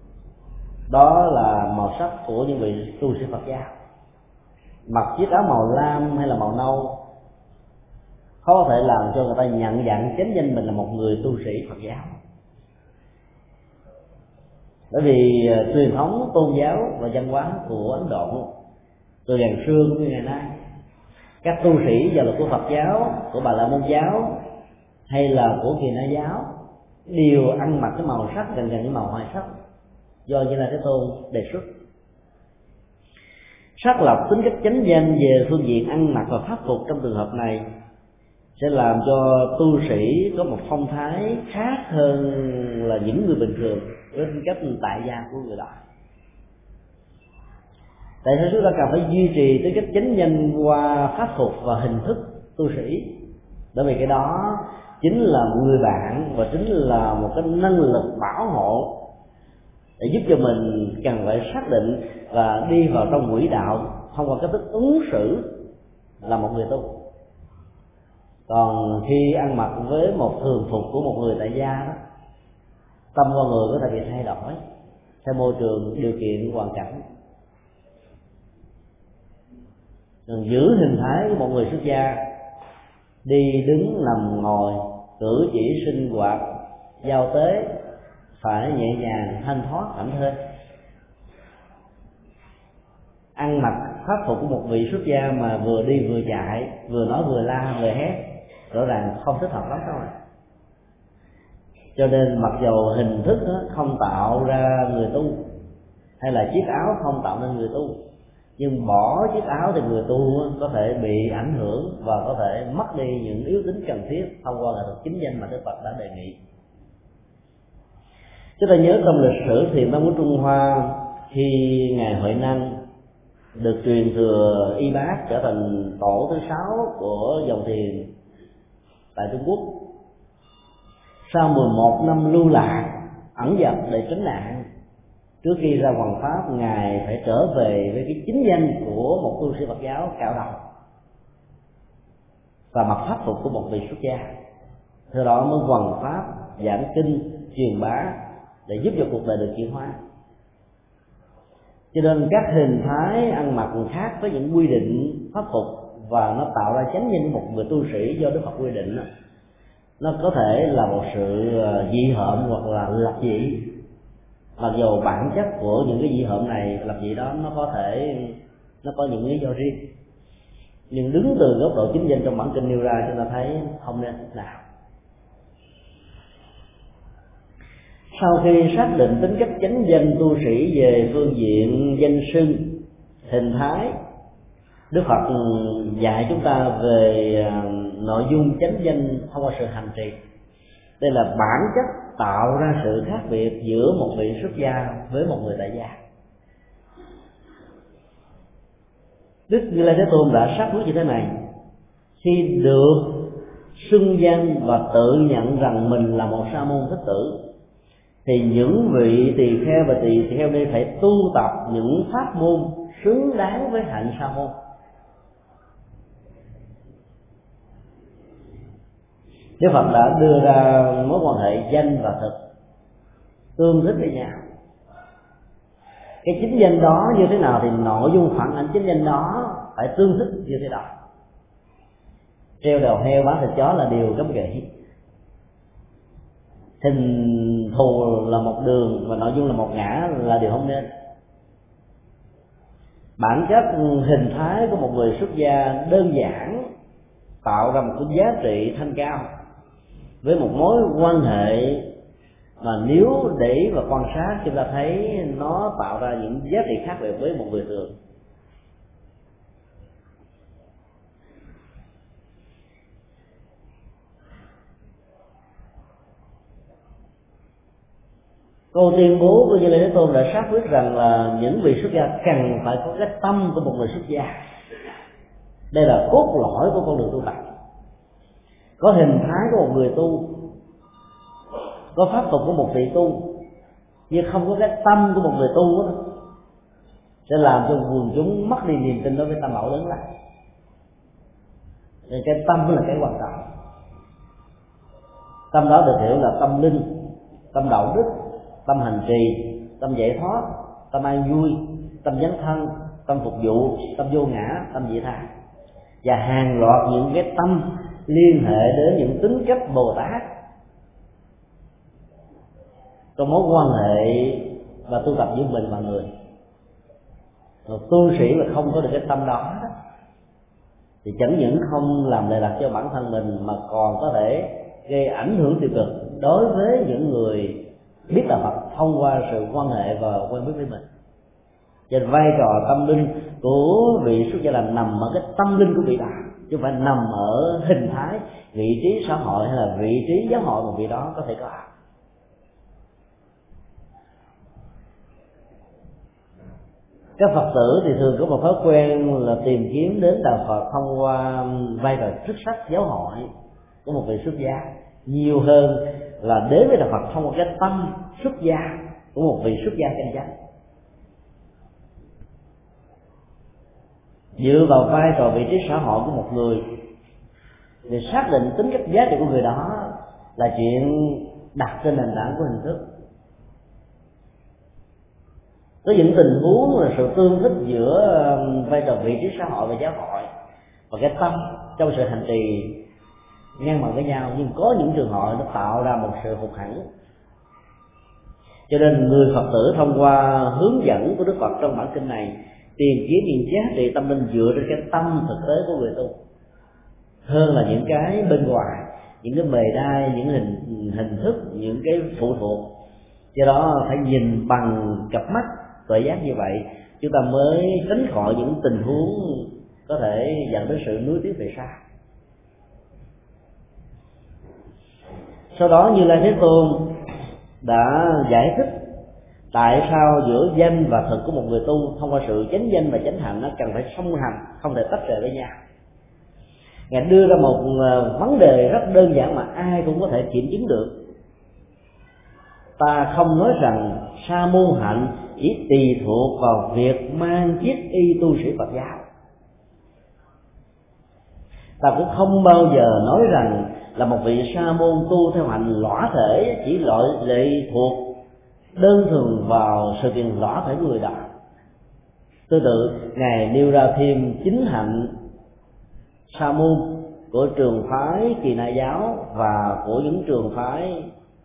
đó là màu sắc của những vị tu sĩ Phật giáo. Mặc chiếc áo màu lam hay là màu nâu khó có thể làm cho người ta nhận dạng chánh danh mình là một người tu sĩ Phật giáo. Bởi vì uh, truyền thống tôn giáo và văn hóa của Ấn Độ từ ngàn xưa cũng như ngày nay, các tu sĩ giờ là của Phật giáo, của Bà La Môn giáo hay là của Kỳ Na giáo đều ăn mặc cái màu sắc gần gần như màu hoài sắc do Như Lai Thế Tôn đề xuất. Xác lập tính cách chánh danh về phương diện ăn mặc và pháp phục trong trường hợp này sẽ làm cho tu sĩ có một phong thái khác hơn là những người bình thường với tính cách tại gia của người đó. Tại sao chúng ta cần phải duy trì tính cách chánh danh qua pháp phục và hình thức tu sĩ? Bởi vì cái đó chính là một người bạn và chính là một cái năng lực bảo hộ để giúp cho mình cần phải xác định và đi vào trong quỹ đạo thông qua cách thức ứng xử là một người tu. Còn khi ăn mặc với một thường phục của một người tại gia đó, tâm con người có thể bị thay đổi theo môi trường, điều kiện, hoàn cảnh. Đừng giữ hình thái của một người xuất gia, đi đứng nằm ngồi, cử chỉ sinh hoạt, giao tế phải nhẹ nhàng, thanh thoát, thảnh thơi. Ăn mặc pháp phục của một vị xuất gia mà vừa đi vừa chạy, vừa nói vừa la vừa hét, rõ ràng không thích hợp lắm đâu. Cho nên mặc dầu hình thức không tạo ra người tu, hay là chiếc áo không tạo nên người tu, nhưng bỏ chiếc áo thì người tu có thể bị ảnh hưởng và có thể mất đi những yếu tính cần thiết thông qua nghệ thuật chính danh mà Đức Phật đã đề nghị. Chúng ta nhớ trong lịch sử thiền tông của Trung Hoa, khi ngài Huệ Năng được truyền thừa y bát trở thành tổ thứ sáu của dòng thiền tại Trung Quốc, sau mười một năm lưu lạc ẩn dật để tránh nạn, trước khi ra hoằng pháp, ngài phải trở về với cái chính danh của một tu sĩ Phật giáo cạo đầu và mặc pháp phục của một vị xuất gia. Theo đó mới hoằng pháp, giảng kinh, truyền bá để giúp cho cuộc đời được chuyển hóa. Cho nên các hình thái ăn mặc khác với những quy định pháp phục và nó tạo ra chánh danh một người tu sĩ do Đức Phật quy định, nó có thể là một sự dị hợm hoặc là lập dị. Mặc dù bản chất của những cái dị hợm này, lập dị đó, nó có thể nó có những lý do riêng, nhưng đứng từ góc độ chính danh trong bản kinh nêu ra, chúng ta thấy không nên nào. Sau khi xác định tính cách chánh danh tu sĩ về phương diện danh xưng, hình thái, Đức Phật dạy chúng ta về nội dung chánh danh thông qua sự hành trì. Đây là bản chất tạo ra sự khác biệt giữa một vị xuất gia với một người tại gia. Đức Như Lai Thế Tôn đã xác quyết như thế này: khi được xưng danh và tự nhận rằng mình là một sa môn thích tử, thì những vị tỳ kheo và tỳ kheo đây phải tu tập những pháp môn xứng đáng với hạnh sa môn. Đức Phật đã đưa ra mối quan hệ danh và thực tương thích với nhau. Cái chính danh đó như thế nào thì nội dung phản ảnh chính danh đó phải tương thích như thế đó. Treo đầu heo bán thịt chó là điều cấm kỵ. Hình thù là một đường và nội dung là một ngã là điều không nên. Bản chất hình thái của một người xuất gia đơn giản tạo ra một cái giá trị thanh cao với một mối quan hệ mà nếu để và quan sát chúng ta thấy nó tạo ra những giá trị khác biệt với một người thường. Câu tuyên bố của Như Lai Thế Tôn đã xác quyết rằng là những vị xuất gia cần phải có cái tâm của một người xuất gia. Đây là cốt lõi của con đường tu tập. Có hình thái của một người tu, có pháp tục của một vị tu, nhưng không có cái tâm của một người tu đó, sẽ làm cho quần chúng mất đi niềm tin đối với tam bảo lớn lắm. Nên cái tâm là cái quan trọng. Tâm đó được hiểu là tâm linh, tâm đạo đức, tâm hành trì, tâm giải thoát, tâm an vui, tâm dấn thân, tâm phục vụ, tâm vô ngã, tâm vị tha, và hàng loạt những cái tâm liên hệ đến những tính cách Bồ Tát trong mối quan hệ và tu tập giữa mình và người. Một tu sĩ mà không có được cái tâm đó thì chẳng những không làm lệ lạc cho bản thân mình mà còn có thể gây ảnh hưởng tiêu cực đối với những người biết đạo Phật thông qua sự quan hệ và quen biết với mình. Cho nên vai trò tâm linh của vị xuất gia là nằm ở cái tâm linh của vị đó, chứ không phải nằm ở hình thái, vị trí xã hội hay là vị trí giáo hội mà vị đó có thể có. Các Phật tử thì thường có một thói quen là tìm kiếm đến đạo Phật thông qua vai trò chức sắc giáo hội của một vị xuất gia, nhiều hơn là đến với đạo Phật thông qua cái tâm xuất gia của một vị xuất gia chân chánh. Dựa vào vai trò vị trí xã hội của một người để xác định tính cách giá trị của người đó là chuyện đặt trên nền tảng của hình thức. Có những tình huống là sự tương thích giữa vai trò vị trí xã hội và giáo hội và cái tâm trong sự hành trì ngang bằng với nhau, nhưng có những trường hợp nó tạo ra một sự hụt hẫng. Cho nên người Phật tử thông qua hướng dẫn của Đức Phật trong bản kinh này tìm kiếm những giá trị tâm linh dựa trên cái tâm thực tế của người tu, hơn là những cái bên ngoài, những cái bề đai, những hình hình thức, những cái phụ thuộc. Do đó phải nhìn bằng cặp mắt tuệ giác như vậy, chúng ta mới tránh khỏi những tình huống có thể dẫn đến sự nuối tiếc về sau. Sau đó Như Lai Thế Tôn đã giải thích tại sao giữa danh và thực của một người tu thông qua sự chánh danh và chánh hạnh nó cần phải song hành, không thể tách rời với nhau. Ngài đưa ra một vấn đề rất đơn giản mà ai cũng có thể kiểm chứng được. Ta không nói rằng sa môn hạnh chỉ tùy thuộc vào việc mang chiếc y tu sĩ Phật giáo. Ta cũng không bao giờ nói rằng là một vị sa môn tu theo hạnh lõa thể chỉ loại lệ thuộc đơn thuần vào sự kiện lõa thể của người đó. Tương tự, Ngài nêu ra thêm chính hạnh sa môn của trường phái Kỳ Na giáo và của những trường phái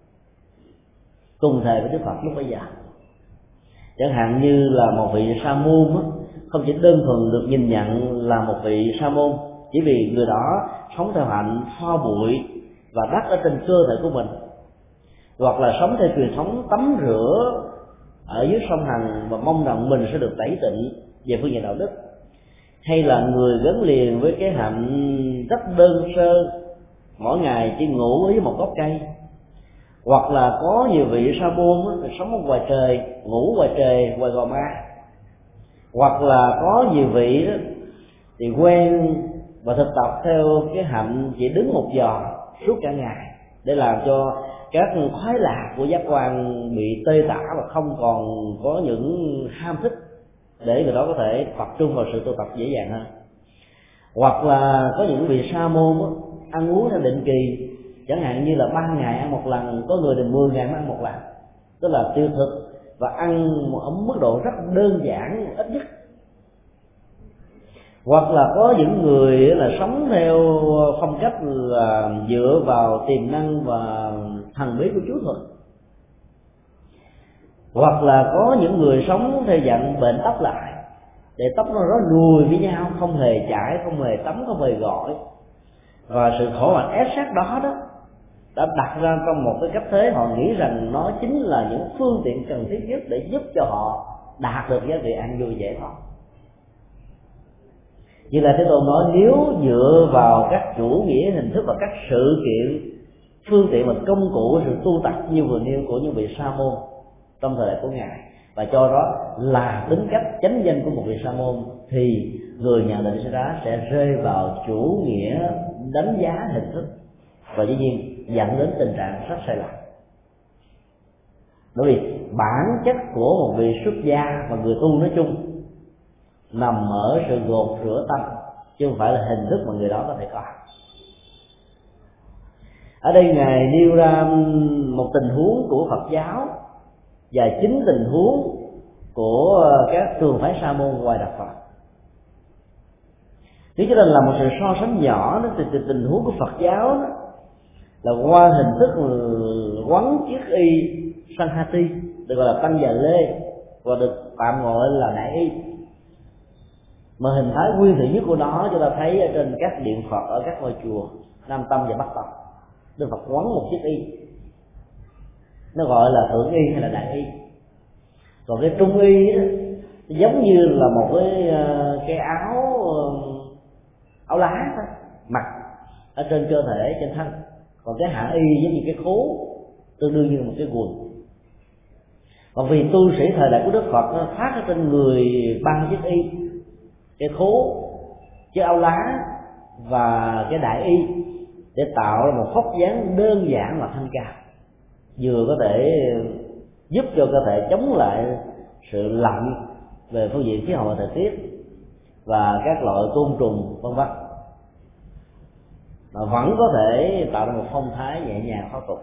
cùng thời với Đức Phật lúc bấy giờ. Chẳng hạn như là một vị sa môn không chỉ đơn thuần được nhìn nhận là một vị sa môn chỉ vì người đó sống theo hạnh pho bụi và đất ở trên cơ thể của mình, hoặc là sống theo truyền thống tắm rửa ở dưới sông Hằng và mong rằng mình sẽ được tẩy tịnh về phương diện đạo đức, hay là người gắn liền với cái hạnh rất đơn sơ, mỗi ngày chỉ ngủ ở dưới một gốc cây, hoặc là có nhiều vị sa môn sống ở ngoài trời, ngủ ngoài trời, ngoài gò ma, hoặc là có nhiều vị đó, thì quen và thực tập theo cái hạnh chỉ đứng một giờ suốt cả ngày để làm cho các khoái lạc của giác quan bị tê tả và không còn có những ham thích để người đó có thể tập trung vào sự tu tập dễ dàng hơn. Hoặc là có những vị sa môn ăn uống theo định kỳ, chẳng hạn như là ba ngày ăn một lần, có người thì mười ngày mới ăn một lần, tức là tiêu thực và ăn ở mức độ rất đơn giản ít nhất. Hoặc là có những người là sống theo phong cách là dựa vào tiềm năng và thần bí của chú thuật, hoặc là có những người sống theo dạng bệnh tóc lại, để tóc nó rất lùi với nhau, không hề chải, không hề tắm, không hề gội, và sự khổ hạnh ép sát đó đó đã đặt ra trong một cái cách thế họ nghĩ rằng nó chính là những phương tiện cần thiết nhất để giúp cho họ đạt được giá trị an vui dễ thoát. Như là Thế Tôn nói, nếu dựa vào các chủ nghĩa hình thức và các sự kiện phương tiện và công cụ của sự tu tập như vừa nêu của những vị sa môn trong thời đại của Ngài, và cho đó là tính cách chánh danh của một vị sa môn, thì người nhận định sẽ đó sẽ rơi vào chủ nghĩa đánh giá hình thức, và dĩ nhiên dẫn đến tình trạng rất sai lầm. Bởi vì bản chất của một vị xuất gia và người tu nói chung nằm ở sự gột rửa tâm, chứ không phải là hình thức mà người đó có thể có. Ở đây Ngài nêu ra một tình huống của Phật giáo, và chính tình huống của các trường phái sa môn ngoài đạo Phật. Nếu chúng ta làm một sự so sánh nhỏ đó, thì tình, tình huống của Phật giáo đó, là qua hình thức quấn chiếc y Sanghati, được gọi là tăng già lê, và được tạm gọi là đại y. Mà hình thái nguyên thủy nhất của nó chúng ta thấy ở trên các điện Phật ở các ngôi chùa Nam Tông và Bắc Tông, Đức Phật quấn một chiếc y, nó gọi là thượng y hay là đại y. Còn cái trung y đó, giống như là một cái cái áo áo lá đó, mặc ở trên cơ thể, trên thân. Còn cái hạ y giống như cái khố, tương đương như một cái quần. Còn vì tu sĩ thời đại của Đức Phật nó phát ở trên người ba chiếc y, cái khố, chiếc áo lá và cái đại y, để tạo ra một vóc dáng đơn giản mà thanh cao, vừa có thể giúp cho cơ thể chống lại sự lạnh về phương diện khí hậu và thời tiết và các loại côn trùng vân vân, mà vẫn có thể tạo ra một phong thái nhẹ nhàng thoát tục.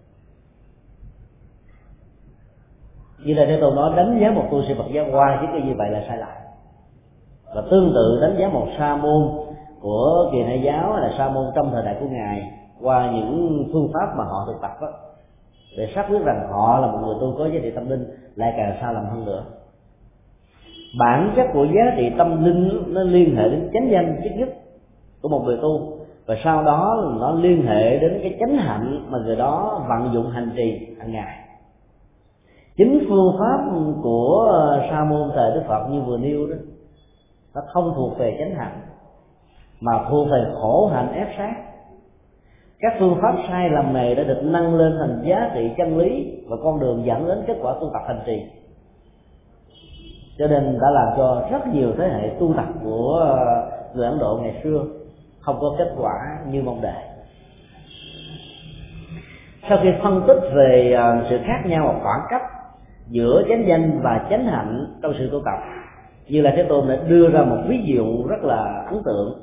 Như là Thế Tôn nói, đánh giá một tu sĩ Phật giáo qua chiếc y như vậy là sai lầm. Và tương tự đánh giá một sa môn của Kiền Hải giáo hay là sa môn trong thời đại của ngài qua những phương pháp mà họ thực tập đó, để xác quyết rằng họ là một người tu có giá trị tâm linh, lại càng sai lầm hơn nữa. Bản chất của giá trị tâm linh nó liên hệ đến chánh danh trước nhất của một người tu, và sau đó nó liên hệ đến cái chánh hạnh mà người đó vận dụng hành trì hàng ngày. Chính phương pháp của sa môn thời Đức Phật như vừa nêu đó, nó không thuộc về chánh hạnh mà thuộc về khổ hạnh ép sát. Các phương pháp sai lầm này đã được nâng lên thành giá trị chân lý và con đường dẫn đến kết quả tu tập hành trì, cho nên đã làm cho rất nhiều thế hệ tu tập của người Ấn Độ ngày xưa không có kết quả như mong đợi. Sau khi phân tích về sự khác nhau và khoảng cách giữa chánh danh và chánh hạnh trong sự tu tập, Như là Thế Tôn đã đưa ra một ví dụ rất là ấn tượng.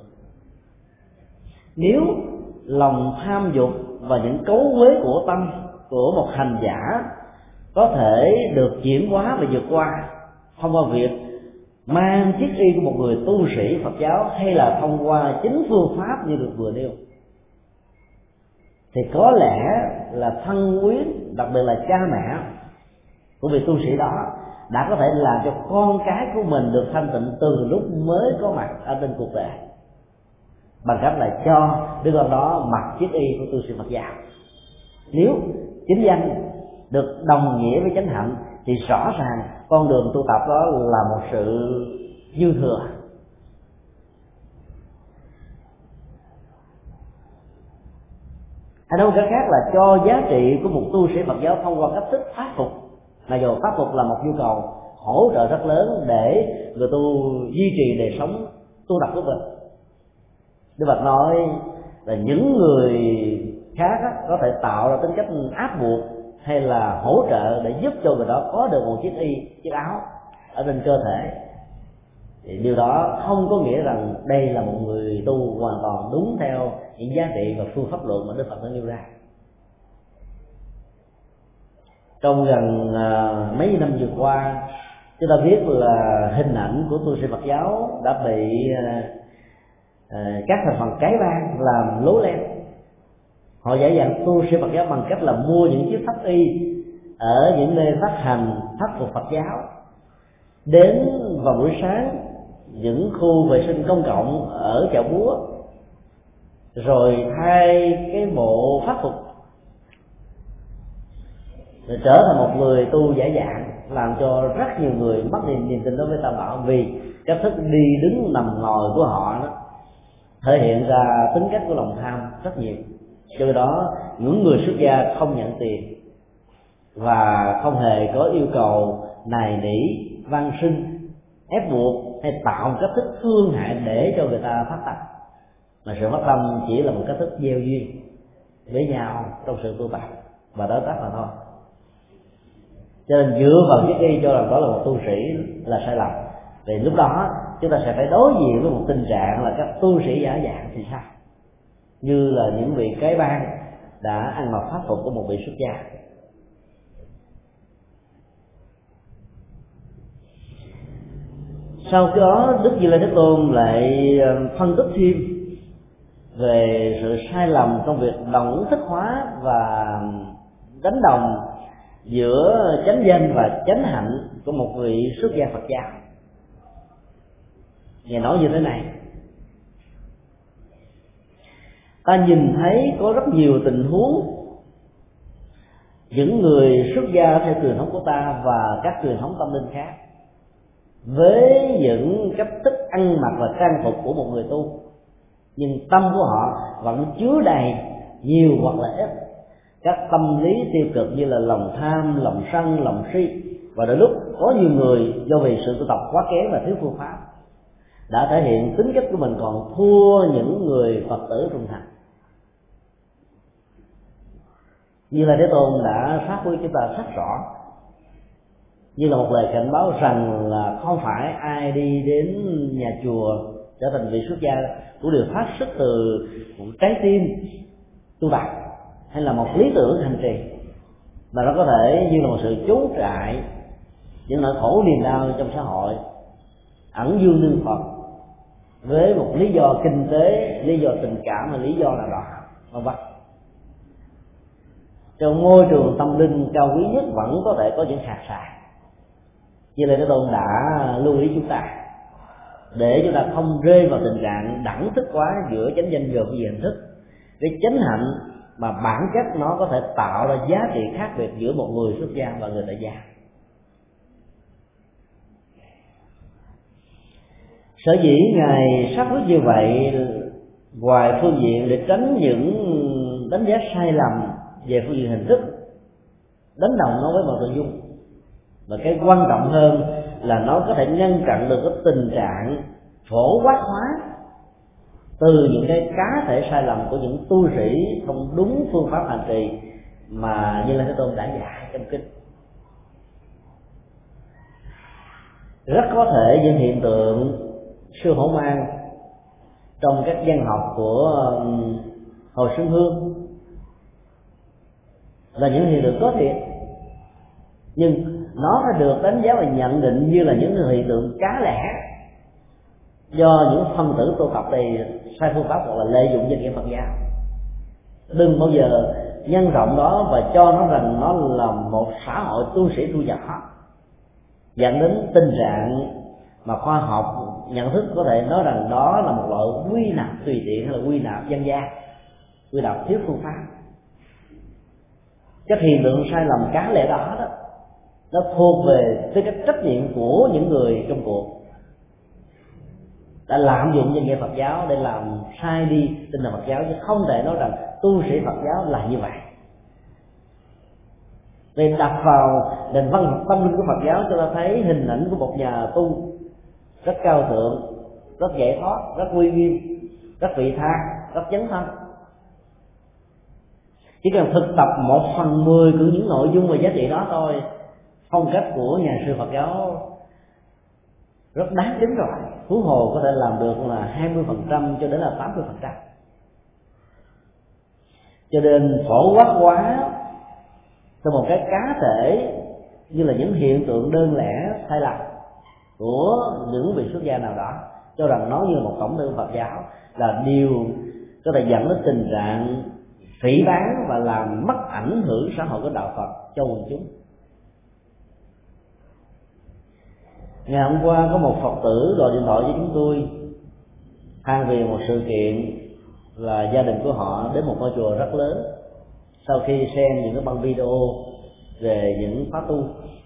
Nếu lòng tham dục và những cấu uế của tâm của một hành giả có thể được chuyển hóa và vượt qua thông qua việc mang chiếc y của một người tu sĩ Phật giáo, hay là thông qua chính phương pháp như được vừa nêu, thì có lẽ là thân quyến, đặc biệt là cha mẹ của vị tu sĩ đó đã có thể làm cho con cái của mình được thanh tịnh từ lúc mới có mặt ở trên cuộc đời, bằng cách là cho đứa con đó mặc chiếc y của tu sĩ Phật giáo. Nếu chính danh được đồng nghĩa với chánh hạnh thì rõ ràng con đường tu tập đó là một sự dư thừa. Hay nói một cách khác là cho giá trị của một tu sĩ Phật giáo thông qua cách thức pháp phục, mà dù pháp phục là một nhu cầu hỗ trợ rất lớn để người tu duy trì đời sống tu tập của mình. Đức Phật nói là những người khác có thể tạo ra tính cách áp buộc hay là hỗ trợ để giúp cho người đó có được một chiếc y, chiếc áo ở trên cơ thể, thì điều đó không có nghĩa rằng đây là một người tu hoàn toàn đúng theo những giá trị và phương pháp luận mà Đức Phật đã nêu ra. Trong gần uh, mấy năm vừa qua, chúng ta biết là hình ảnh của tu sĩ Phật giáo đã bị uh, uh, các thành phần cái bang làm lố len. Họ dễ dàng tu sĩ Phật giáo bằng cách là mua những chiếc pháp y ở những nơi phát hành pháp phục Phật giáo, đến vào buổi sáng những khu vệ sinh công cộng ở chợ búa, rồi thay cái bộ pháp phục rồi trở thành một người tu giả dạng, làm cho rất nhiều người mất niềm niềm tin đối với Tam Bảo, vì cách thức đi đứng nằm ngồi của họ đó thể hiện ra tính cách của lòng tham rất nhiều. Do đó những người xuất gia không nhận tiền và không hề có yêu cầu nài nỉ, van xin, ép buộc hay tạo một cách thức thương hại để cho người ta phát tâm, mà sự phát tâm chỉ là một cách thức gieo duyên với nhau trong sự tu tập và đối tác mà thôi. Cho nên dựa vào chiếc y cho rằng đó là một tu sĩ là sai lầm. Vì lúc đó chúng ta sẽ phải đối diện với một tình trạng là các tu sĩ giả dạng thì sao, như là những vị cái bang đã ăn mặc pháp phục của một vị xuất gia. Sau đó Đức Như Lai Thế Tôn lại phân tích thêm về sự sai lầm trong việc đồng thức hóa và đánh đồng giữa chánh danh và chánh hạnh của một vị xuất gia Phật giáo. Ngài nói như thế này: ta nhìn thấy có rất nhiều tình huống những người xuất gia theo truyền thống của ta và các truyền thống tâm linh khác, với những cách thức ăn mặc và trang phục của một người tu, nhưng tâm của họ vẫn chứa đầy nhiều hoặc là ít các tâm lý tiêu cực như là lòng tham, lòng sân, lòng si. Và đôi lúc có nhiều người do vì sự tu tập quá kém và thiếu phương pháp đã thể hiện tính cách của mình còn thua những người Phật tử trung thành. Như là Thế Tôn đã phát huy chúng ta rất rõ, như là một lời cảnh báo rằng là không phải ai đi đến nhà chùa trở thành vị xuất gia cũng đều phát xuất từ một trái tim tu tập hay là một lý tưởng hành trì, mà nó có thể như là một sự trốn trại những nỗi khổ niềm đau trong xã hội, ẩn dương nương Phật với một lý do kinh tế, lý do tình cảm và lý do nào đó, vân vân. Trong môi trường tâm linh cao quý nhất vẫn có thể có những hạt sạn. Như là Thế Tôn đã lưu ý chúng ta để chúng ta không rơi vào tình trạng đẳng thức quá giữa chánh danh và phương diện hình thức. Cái chánh hạnh mà bản chất nó có thể tạo ra giá trị khác biệt giữa một người xuất gia và người tại gia. Sở dĩ Ngài xác quyết như vậy, ngoài phương diện để tránh những đánh giá sai lầm về phương diện hình thức, đánh đồng nó với một nội dung, và cái quan trọng hơn là nó có thể ngăn chặn được cái tình trạng phổ quát hóa từ những cái cá thể sai lầm của những tu sĩ không đúng phương pháp hành trì mà Như Lai Thế Tôn đã dạy trong kinh. Rất có thể những hiện tượng sư hổ mang trong các văn học của Hồ Xuân Hương là những hiện tượng có thiệt, nhưng nó phải được đánh giá và nhận định như là những hiện tượng cá lẻ do những phân tử tu tập này sai phương pháp hoặc là lợi dụng danh nghĩa Phật giáo. Đừng bao giờ nhân rộng đó và cho nó rằng nó là một xã hội tu sĩ tu giả, dẫn đến tình trạng mà khoa học nhận thức có thể nói rằng đó là một loại quy nạp tùy tiện hay là quy nạp dân gian, quy nạp thiếu phương pháp. Cái hiện tượng sai lầm cá lẻ đó, đó nó thuộc về tư cách trách nhiệm của những người trong cuộc đã lạm dụng danh nghĩa Phật giáo để làm sai đi tinh thần Phật giáo, chứ không thể nói rằng tu sĩ Phật giáo là như vậy. Để đặt vào nền văn học tâm linh của Phật giáo, chúng ta thấy hình ảnh của một nhà tu rất cao thượng, rất giải thoát, rất uy nghiêm, rất vị tha, rất dấn thân. Chỉ cần thực tập một phần mười của những nội dung và giá trị đó thôi, phong cách của nhà sư Phật giáo rất đáng kính rồi. Huống hồ có thể làm được là hai mươi phần trăm cho đến là tám mươi phần trăm. Cho nên phổ quát quá trong một cái cá thể như là những hiện tượng đơn lẻ sai lầm của những vị xuất gia nào đó, cho rằng nó như là một tổng thư Phật giáo, là điều có thể dẫn đến tình trạng phỉ báng và làm mất ảnh hưởng xã hội của đạo Phật cho quần chúng. Ngày hôm qua có một Phật tử gọi điện thoại với chúng tôi than về một sự kiện là gia đình của họ đến một ngôi chùa rất lớn. Sau khi xem những cái băng video về những khóa tu,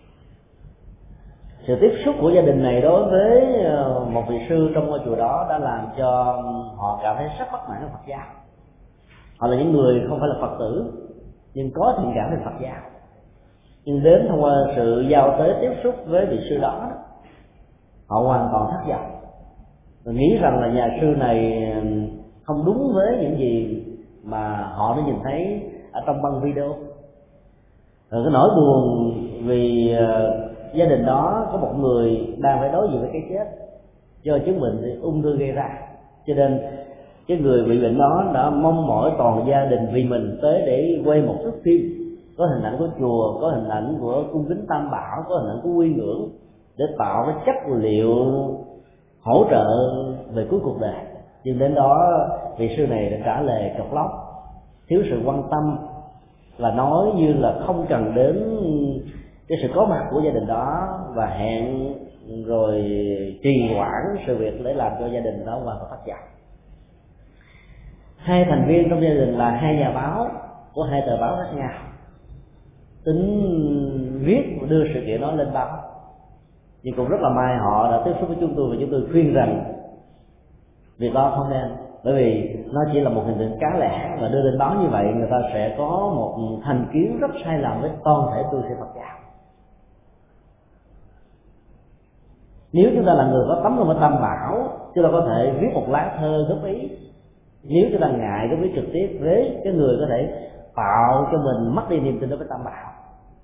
sự tiếp xúc của gia đình này đối với một vị sư trong ngôi chùa đó đã làm cho họ cảm thấy rất bất mãn với Phật giáo. Họ là những người không phải là Phật tử nhưng có thiện cảm về Phật giáo, nhưng đến thông qua sự giao tế tiếp xúc với vị sư đó, họ hoàn toàn thất vọng và nghĩ rằng là nhà sư này không đúng với những gì mà họ đã nhìn thấy ở trong băng video. Rồi cái nỗi buồn vì uh, gia đình đó có một người đang phải đối diện với cái chết do chứng bệnh ung thư gây ra, cho nên cái người bị bệnh đó đã mong mỏi toàn gia đình vì mình tới để quay một thước phim có hình ảnh của chùa, có hình ảnh của cung kính Tam Bảo, có hình ảnh của quy ngưỡng, để tạo cái chất liệu hỗ trợ về cuối cuộc đời. Nhưng đến đó vị sư này đã trả lời cọc lóc, thiếu sự quan tâm, và nói như là không cần đến cái sự có mặt của gia đình đó, và hẹn rồi trì hoãn sự việc để làm cho gia đình đó hoàn toàn thất vọng. Hai thành viên trong gia đình là hai nhà báo của hai tờ báo khác nhau, tính viết và đưa sự kiện đó lên báo. Nhưng cũng rất là may họ đã tiếp xúc với chúng tôi, và chúng tôi khuyên rằng việc đó không nên, bởi vì nó chỉ là một hình tượng cá lẻ, và đưa lên báo như vậy người ta sẽ có một thành kiến rất sai lầm với toàn thể tu sĩ Phật giáo. Nếu chúng ta là người có tấm lòng với Tam Bảo, chúng ta có thể viết một lá thơ góp ý. Nếu chúng ta ngại góp ý trực tiếp với cái người có thể tạo cho mình mất đi niềm tin đối với Tam Bảo,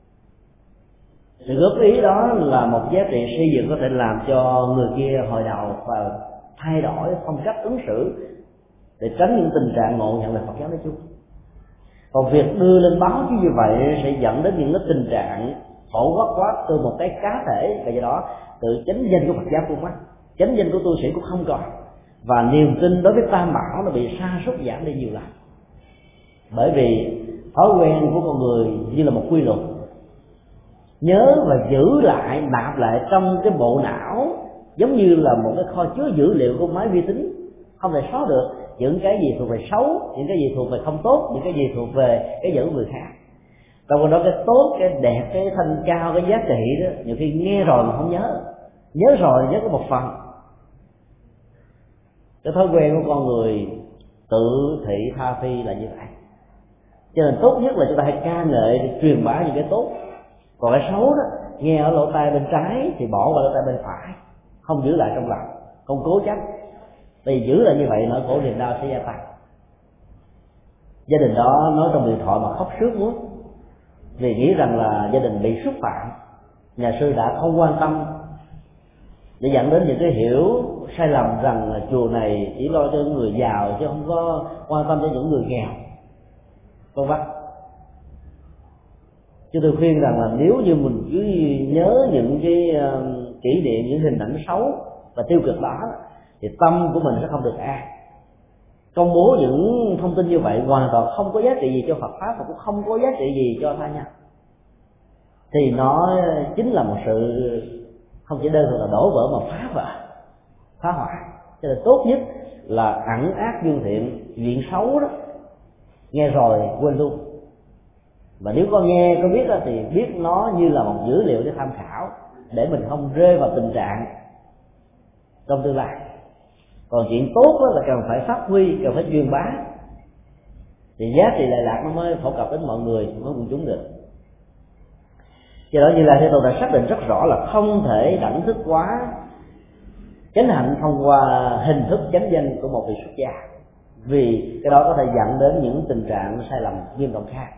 sự góp ý đó là một giá trị xây dựng có thể làm cho người kia hồi đầu và thay đổi phong cách ứng xử để tránh những tình trạng ngộ nhận về Phật giáo nói chung. Còn việc đưa lên báo chứ như vậy sẽ dẫn đến những cái tình trạng phổ quát quát từ một cái cá thể, và do đó tự chánh danh của Phật giáo cũng mất, chánh danh của tu sĩ cũng không còn, và niềm tin đối với Tam Bảo nó bị sa sút giảm đi nhiều lần. Bởi vì thói quen của con người như là một quy luật, nhớ và giữ lại, nạp lại trong cái bộ não giống như là một cái kho chứa dữ liệu của máy vi tính, không thể xóa được những cái gì thuộc về xấu, những cái gì thuộc về không tốt, những cái gì thuộc về cái dẫn người khác. Trong đó cái tốt, cái đẹp, cái thanh cao, cái giá trị đó, nhiều khi nghe rồi mà không nhớ, nhớ rồi nhớ có một phần. Cái thói quen của con người tự thị tha phi là như vậy. Cho nên tốt nhất là chúng ta hãy ca ngợi, truyền bá những cái tốt. Còn cái xấu đó, nghe ở lỗ tai bên trái thì bỏ qua lỗ tai bên phải, không giữ lại trong lòng, không cố chấp. Vì giữ lại như vậy nỗi khổ niềm đau sẽ gia tăng. Gia đình đó nói trong điện thoại mà khóc sướt mướt, vì nghĩ rằng là gia đình bị xúc phạm, nhà sư đã không quan tâm, để dẫn đến những cái hiểu sai lầm rằng là chùa này chỉ lo cho người giàu chứ không có quan tâm cho những người nghèo, vân vân. Chứ tôi khuyên rằng là nếu như mình cứ nhớ những cái uh, kỷ niệm, những hình ảnh xấu và tiêu cực đó, thì tâm của mình sẽ không được an. Công bố những thông tin như vậy hoàn toàn không có giá trị gì cho Phật pháp, và cũng không có giá trị gì cho tha nhân, thì nó chính là một sự không chỉ đơn thuần là đổ vỡ mà phá vỡ, phá hoại. Cho nên tốt nhất là ẩn ác dương thiện, chuyện xấu đó nghe rồi quên luôn, và nếu có nghe có biết đó, thì biết nó như là một dữ liệu để tham khảo, để mình không rơi vào tình trạng trong tương lai. Còn chuyện tốt đó là cần phải phát huy, cần phải truyền bá, thì giá trị lệ lạc nó mới phổ cập đến mọi người, mới quần chúng được. Do đó Như Lai Thế Tôn đã xác định rất rõ là không thể đẳng thức quá chánh hạnh thông qua hình thức chánh danh của một vị xuất gia, vì cái đó có thể dẫn đến những tình trạng sai lầm nghiêm trọng khác.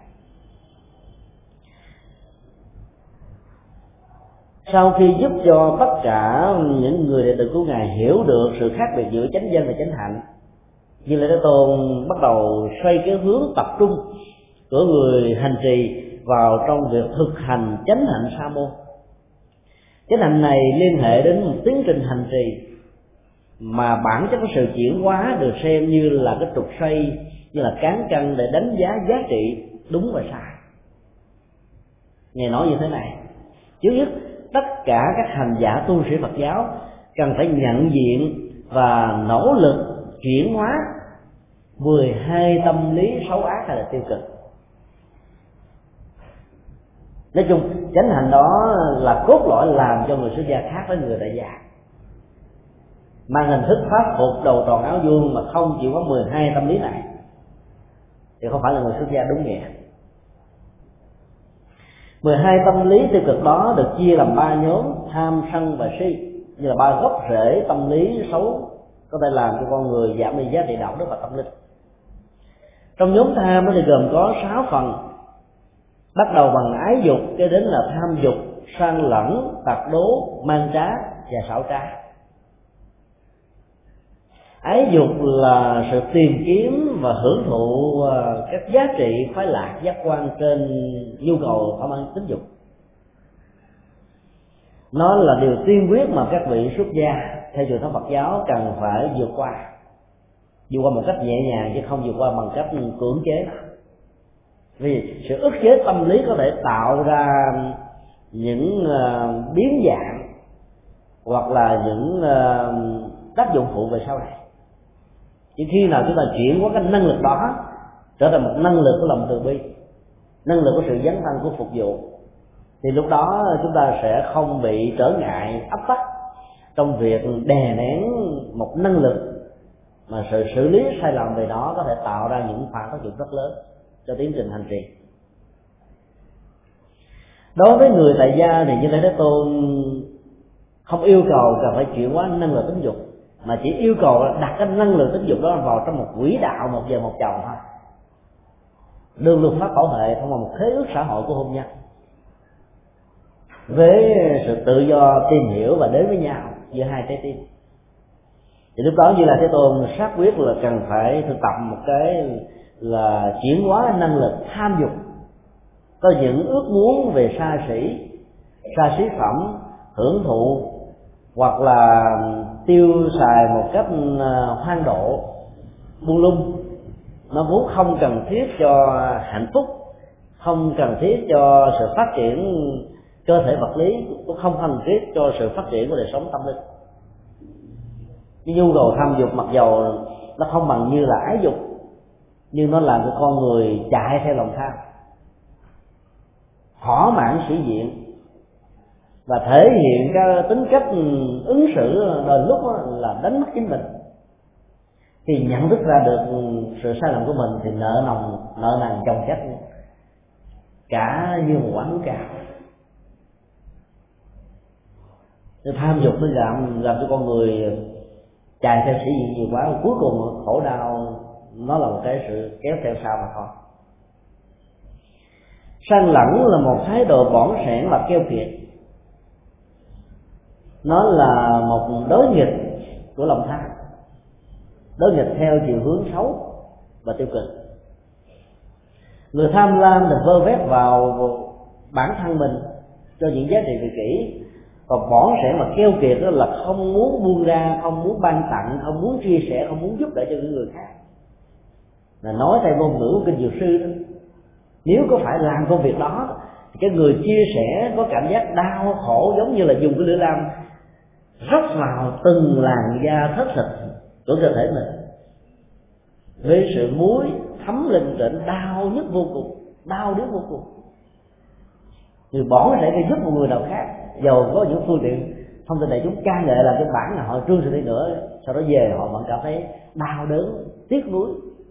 Sau khi giúp cho tất cả những người đệ tử của Ngài hiểu được sự khác biệt giữa chánh danh và chánh hạnh, Như Lai Thế Tôn bắt đầu xoay cái hướng tập trung của người hành trì vào trong việc thực hành chánh hạnh sa môn. Chánh hạnh này liên hệ đến một tiến trình hành trì mà bản chất của sự chuyển hóa được xem như là cái trục xoay, như là cán cân để đánh giá giá trị đúng và sai. Ngài nói như thế này: trước nhất, tất cả các hành giả tu sĩ Phật giáo cần phải nhận diện và nỗ lực chuyển hóa mười hai tâm lý xấu ác hay là tiêu cực. Nói chung chánh hạnh đó là cốt lõi làm cho người xuất gia khác với người tại gia. Mang hình thức pháp phục, đầu tròn áo vuông mà không chịu có mười hai tâm lý này thì không phải là người xuất gia đúng nghĩa. mười hai tâm lý tiêu cực đó được chia làm ba nhóm: tham, sân và si, như là ba gốc rễ tâm lý xấu có thể làm cho con người giảm đi giá trị đạo đức và tâm linh. Trong nhóm tham thì gồm có sáu phần, bắt đầu bằng ái dục, kế đến là tham dục, sang lẫn, tặc đố, man trá và xảo trá. Ái dục là sự tìm kiếm và hưởng thụ các giá trị khoái lạc giác quan trên nhu cầu thỏa mãn tính dục. nó là điều tiên quyết mà các vị xuất gia theo truyền thống Phật giáo cần phải vượt qua, vượt qua một cách nhẹ nhàng chứ không vượt qua bằng cách cưỡng chế. Vì sự ức chế tâm lý có thể tạo ra những uh, biến dạng hoặc là những uh, tác dụng phụ về sau này. Chỉ khi nào chúng ta chuyển qua cái năng lực đó trở thành một năng lực của lòng từ bi, năng lực của sự dấn thân của phục vụ, thì lúc đó chúng ta sẽ không bị trở ngại áp tắc trong việc đè nén một năng lực mà sự xử lý sai lầm về đó có thể tạo ra những phản tác dụng rất lớn cho tiến trình hành trì. Đối với người tại gia thì như Thế Tôn không yêu cầu cần phải chuyển hóa năng lực tính dục, mà chỉ yêu cầu đặt cái năng lực tính dục đó vào trong một quỹ đạo một giờ một chồng thôi, đường luật pháp bảo vệ thông qua một khế ước xã hội của hôn nhân, với sự tự do tìm hiểu và đến với nhau giữa hai trái tim. Thì lúc đó như là Thế Tôn xác quyết là cần phải thực tập một cái là chuyển hóa năng lực tham dục, có những ước muốn về xa xỉ, xa xỉ phẩm, hưởng thụ hoặc là tiêu xài một cách hoang độ, buông lung, nó vốn không cần thiết cho hạnh phúc, không cần thiết cho sự phát triển cơ thể vật lý, cũng không cần thiết cho sự phát triển của đời sống tâm linh. Cái nhu cầu tham dục mặc dầu nó không bằng như là ái dục, nhưng nó làm cho con người chạy theo lòng tham, thỏa mãn sĩ diện và thể hiện cái tính cách ứng xử đôi lúc là đánh mất chính mình. Khi nhận thức ra được sự sai lầm của mình thì nợ nồng nợ nần chồng chất cả như một quả núi cao. Cái tham dục nó làm làm cho con người chạy theo sĩ diện nhiều quá, cuối cùng khổ đau nó là một cái sự kéo theo sau mà thôi. Sang lẳng là một thái độ bỏng sẻn và keo kiệt, nó là một đối nghịch của lòng tham, đối nghịch theo chiều hướng xấu và tiêu cực. Người tham lam thì vơ vét vào bản thân mình cho những giá trị vị kỷ, còn bỏng sẻn và keo kiệt đó là không muốn buông ra, không muốn ban tặng, không muốn chia sẻ, không muốn giúp đỡ cho những người khác. Là nói theo ngôn ngữ của kinh Dược Sư đó, nếu có phải làm công việc đó thì cái người chia sẻ có cảm giác đau khổ giống như là dùng cái lưỡi lam róc vào từng làn da thất thịt của cơ thể mình, với sự muối thấm lên trên đau nhức vô cùng, đau đớn vô cùng. Thì bỏ sẽ đi giúp một người nào khác, dầu có những phương tiện thông tin này chúng ca ngợi làm cái bản là họ trương sự đi nữa, sau đó về họ vẫn cảm thấy đau đớn, tiếc nuối.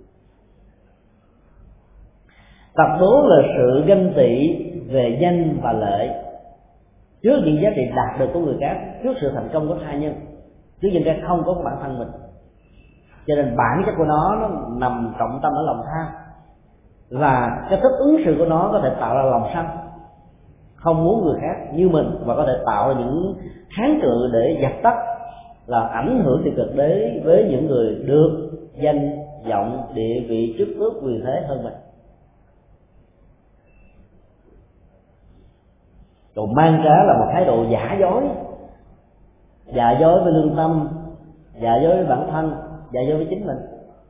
Tập đố là sự ganh tị về danh và lợi, trước những giá trị đạt được của người khác, trước sự thành công của tha nhân, trước những cái không có của bản thân mình. Cho nên bản chất của nó nó nằm trọng tâm ở lòng tham, và cái thức ứng xử của nó có thể tạo ra lòng sân, không muốn người khác như mình, và có thể tạo ra những kháng cự để dập tắt, là ảnh hưởng tiêu cực đến với những người được danh vọng, địa vị, chức tước, quyền thế hơn mình. Còn mang trả là một thái độ giả dối, giả dối với lương tâm, giả dối với bản thân, giả dối với chính mình.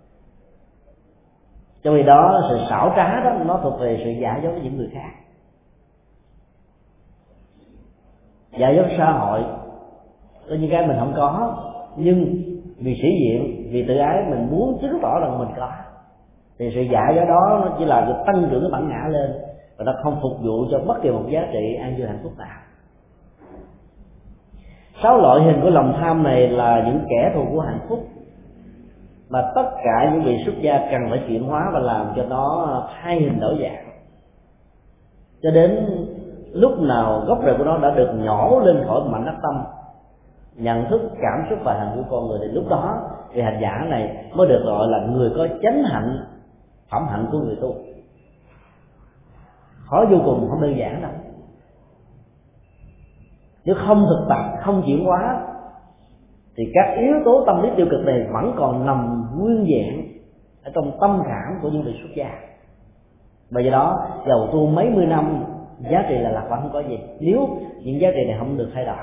Trong khi đó sự xảo trá đó nó thuộc về sự giả dối với những người khác. Giả dối xã hội có những cái mình không có, nhưng vì sĩ diện, vì tự ái mình muốn chứng tỏ rằng mình có, thì sự giả dối đó nó chỉ là được tăng trưởng cái bản ngã lên, và nó không phục vụ cho bất kỳ một giá trị an vui hạnh phúc nào. Sáu loại hình của lòng tham này là những kẻ thù của hạnh phúc, mà tất cả những vị xuất gia cần phải chuyển hóa và làm cho nó thay hình đổi dạng, cho đến lúc nào gốc rễ của nó đã được nhổ lên khỏi mảnh đất tâm, nhận thức, cảm xúc và hành của con người, thì lúc đó vị hành giả này mới được gọi là người có chánh hạnh, phẩm hạnh của người tu. Khó vô cùng, không đơn giản đâu. Nếu không thực tập, không chuyển hóa thì các yếu tố tâm lý tiêu cực này vẫn còn nằm nguyên vẹn ở trong tâm khảm của những vị xuất gia. Và do đó dầu tu mấy mươi năm giá trị là lạc vẫn không có gì nếu những giá trị này không được thay đổi.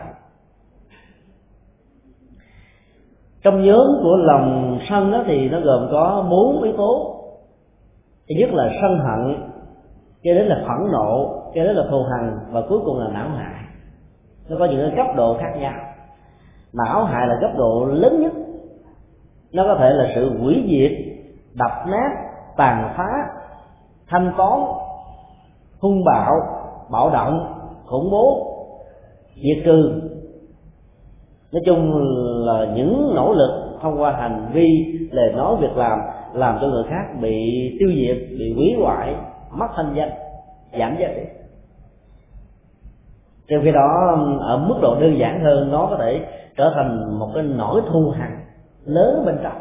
Trong nhóm của lòng sân đó thì nó gồm có bốn yếu tố. Thứ nhất là sân hận, kế đến là phẫn nộ, kế đến là thù hằn, và cuối cùng là não hại. Nó có những cái cấp độ khác nhau. Não hại là cấp độ lớn nhất, nó có thể là sự hủy diệt, đập nát, tàn phá, thanh toán, hung bạo, bạo động, khủng bố, diệt trừ. Nói chung là những nỗ lực thông qua hành vi, lời nói, việc làm làm cho người khác bị tiêu diệt, bị hủy hoại, mất thanh danh, giảm giá trị. Trong khi đó ở mức độ đơn giản hơn, nó có thể trở thành một cái nỗi thù hằn lớn bên trong.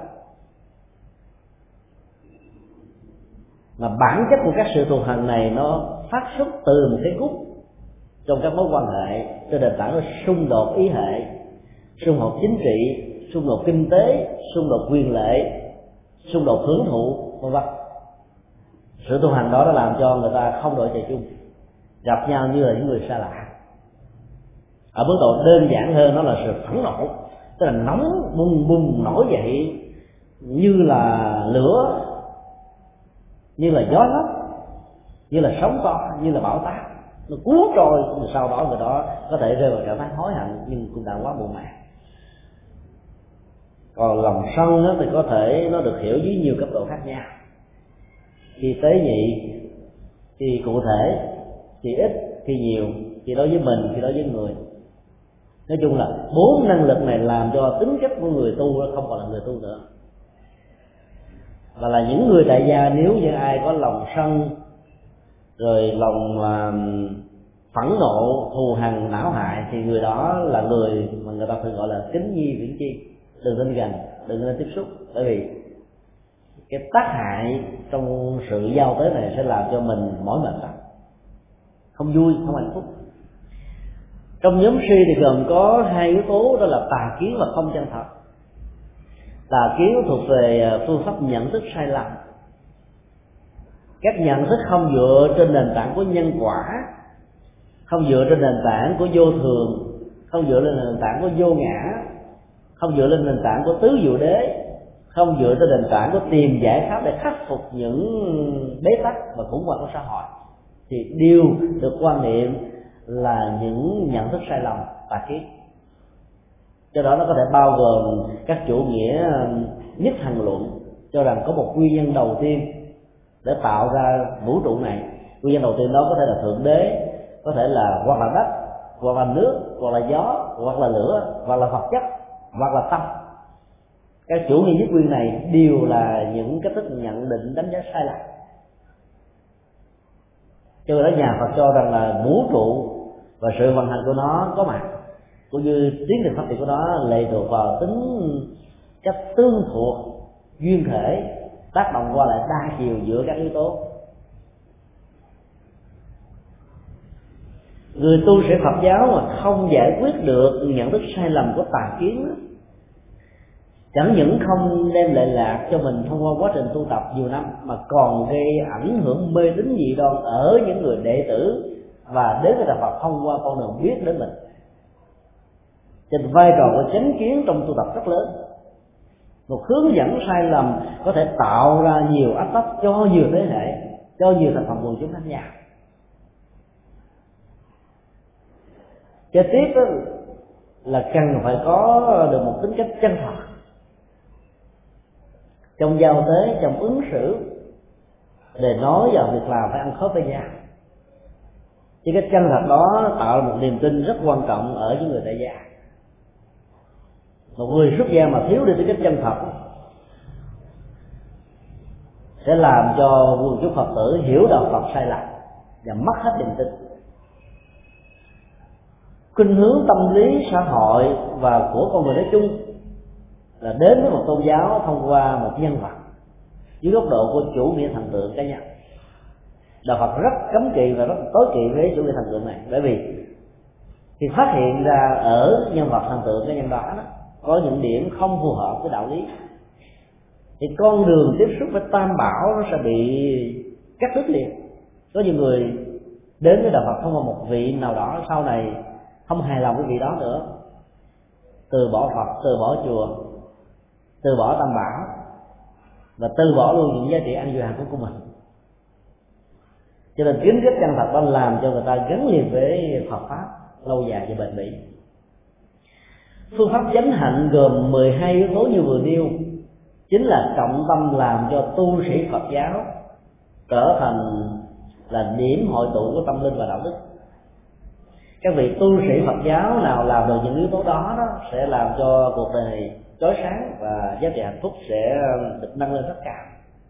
Mà bản chất của các sự thù hằn này nó phát xuất từ một cái gút trong các mối quan hệ, trên nền tảng của xung đột ý hệ, xung đột chính trị, xung đột kinh tế, xung đột quyền lệ, xung đột hưởng thụ, vân vân. Sự tu hành đó đã làm cho người ta không đội trời chung, gặp nhau như là những người xa lạ. Ở mức độ đơn giản hơn, nó là sự phẫn nộ, tức là nóng bùng bùng nổi dậy như là lửa, như là gió lốc, như là sóng to, như là bão táp, nó cuốn trôi. Sau đó người đó có thể rơi vào trạng thái hối hận, nhưng cũng đã quá muộn màng. Còn lòng sân thì có thể nó được hiểu dưới nhiều cấp độ khác nhau, khi tế nhị, khi cụ thể, khi ít, khi nhiều, khi đối với mình, khi đối với người. Nói chung là bốn năng lực này làm cho tính cách của người tu không còn là người tu nữa. Và là những người tại gia, nếu như ai có lòng sân, rồi lòng uh, phẫn nộ, thù hằn, não hại, thì người đó là người mà người ta thường gọi là kính nhi viễn chi. Đừng nên gần, đừng nên tiếp xúc, bởi vì cái tác hại trong sự giao tế này sẽ làm cho mình mỏi mệt lắm, không vui, không hạnh phúc. Trong nhóm si thì gồm có hai yếu tố, đó là tà kiến và không chân thật. Tà kiến thuộc về phương pháp nhận thức sai lầm, các nhận thức không dựa trên nền tảng của nhân quả, không dựa trên nền tảng của vô thường, không dựa lên nền tảng của vô ngã, không dựa lên nền tảng của tứ diệu đế, không dựa trên nền tảng của tìm giải pháp để khắc phục những bế tắc và khủng hoảng của xã hội, thì đều được quan niệm là những nhận thức sai lầm, tà kiến. Do đó nó có thể bao gồm các chủ nghĩa nhất thần luận, cho rằng có một nguyên nhân đầu tiên để tạo ra vũ trụ này. Nguyên nhân đầu tiên đó có thể là thượng đế, có thể là hoặc là đất, hoặc là nước, hoặc là gió, hoặc là lửa, hoặc là vật chất, hoặc là tâm. Các chủ nghĩa nhất nguyên này đều là những cách thức nhận định đánh giá sai lầm. Cho nên nhà Phật cho rằng là vũ trụ và sự vận hành của nó có mặt, cũng như tiến trình phát triển của nó lệ thuộc vào tính cách tương thuộc, duyên thể, tác động qua lại đa chiều giữa các yếu tố. Người tu sĩ Phật giáo mà không giải quyết được nhận thức sai lầm của tà kiến, chẳng những không đem lại lạc cho mình thông qua quá trình tu tập nhiều năm, mà còn gây ảnh hưởng mê tín dị đoan ở những người đệ tử và đến với đạo Phật thông qua con đường biết đến mình. Cho nên vai trò của chánh kiến trong tu tập rất lớn. Một hướng dẫn sai lầm có thể tạo ra nhiều ách tắc cho nhiều thế hệ, cho nhiều thành phần quần chúng khác nhau. Kế tiếp đó là cần phải có được một tính cách chân thật trong giao tế, trong ứng xử, để nói và việc làm phải ăn khớp với nhau. Chứ cái chân thật đó tạo ra một niềm tin rất quan trọng ở những người tại gia. Một người xuất gia mà thiếu đi tính cách chân thật sẽ làm cho quần chúng Phật tử hiểu đạo Phật sai lầm và mất hết niềm tin. Khuynh hướng tâm lý xã hội và của con người nói chung là đến với một tôn giáo thông qua một nhân vật dưới góc độ của chủ nghĩa thần tượng cá nhân. Đạo Phật rất cấm kỵ và rất tối kỵ với chủ nghĩa thần tượng này, bởi vì khi phát hiện ra ở nhân vật thần tượng cá nhân đó, đó có những điểm không phù hợp với đạo lý, thì con đường tiếp xúc với tam bảo nó sẽ bị cắt đứt liền. Có nhiều người đến với đạo Phật không còn một vị nào đó sau này không hài lòng với vị đó nữa, từ bỏ Phật, từ bỏ chùa, từ bỏ Tam Bảo, và từ bỏ luôn những giá trị an vui hạnh phúc của mình. Cho nên kiến thức chân thật đó làm cho người ta gắn liền với Phật pháp lâu dài và bền bỉ. Phương pháp chánh hạnh gồm mười hai yếu tố như vừa nêu, chính là trọng tâm làm cho tu sĩ Phật giáo trở thành là điểm hội tụ của tâm linh và đạo đức. Các vị tu sĩ Phật giáo nào làm được những yếu tố đó, đó sẽ làm cho cuộc đời này chói sáng và giá trị hạnh phúc sẽ được nâng lên rất cao.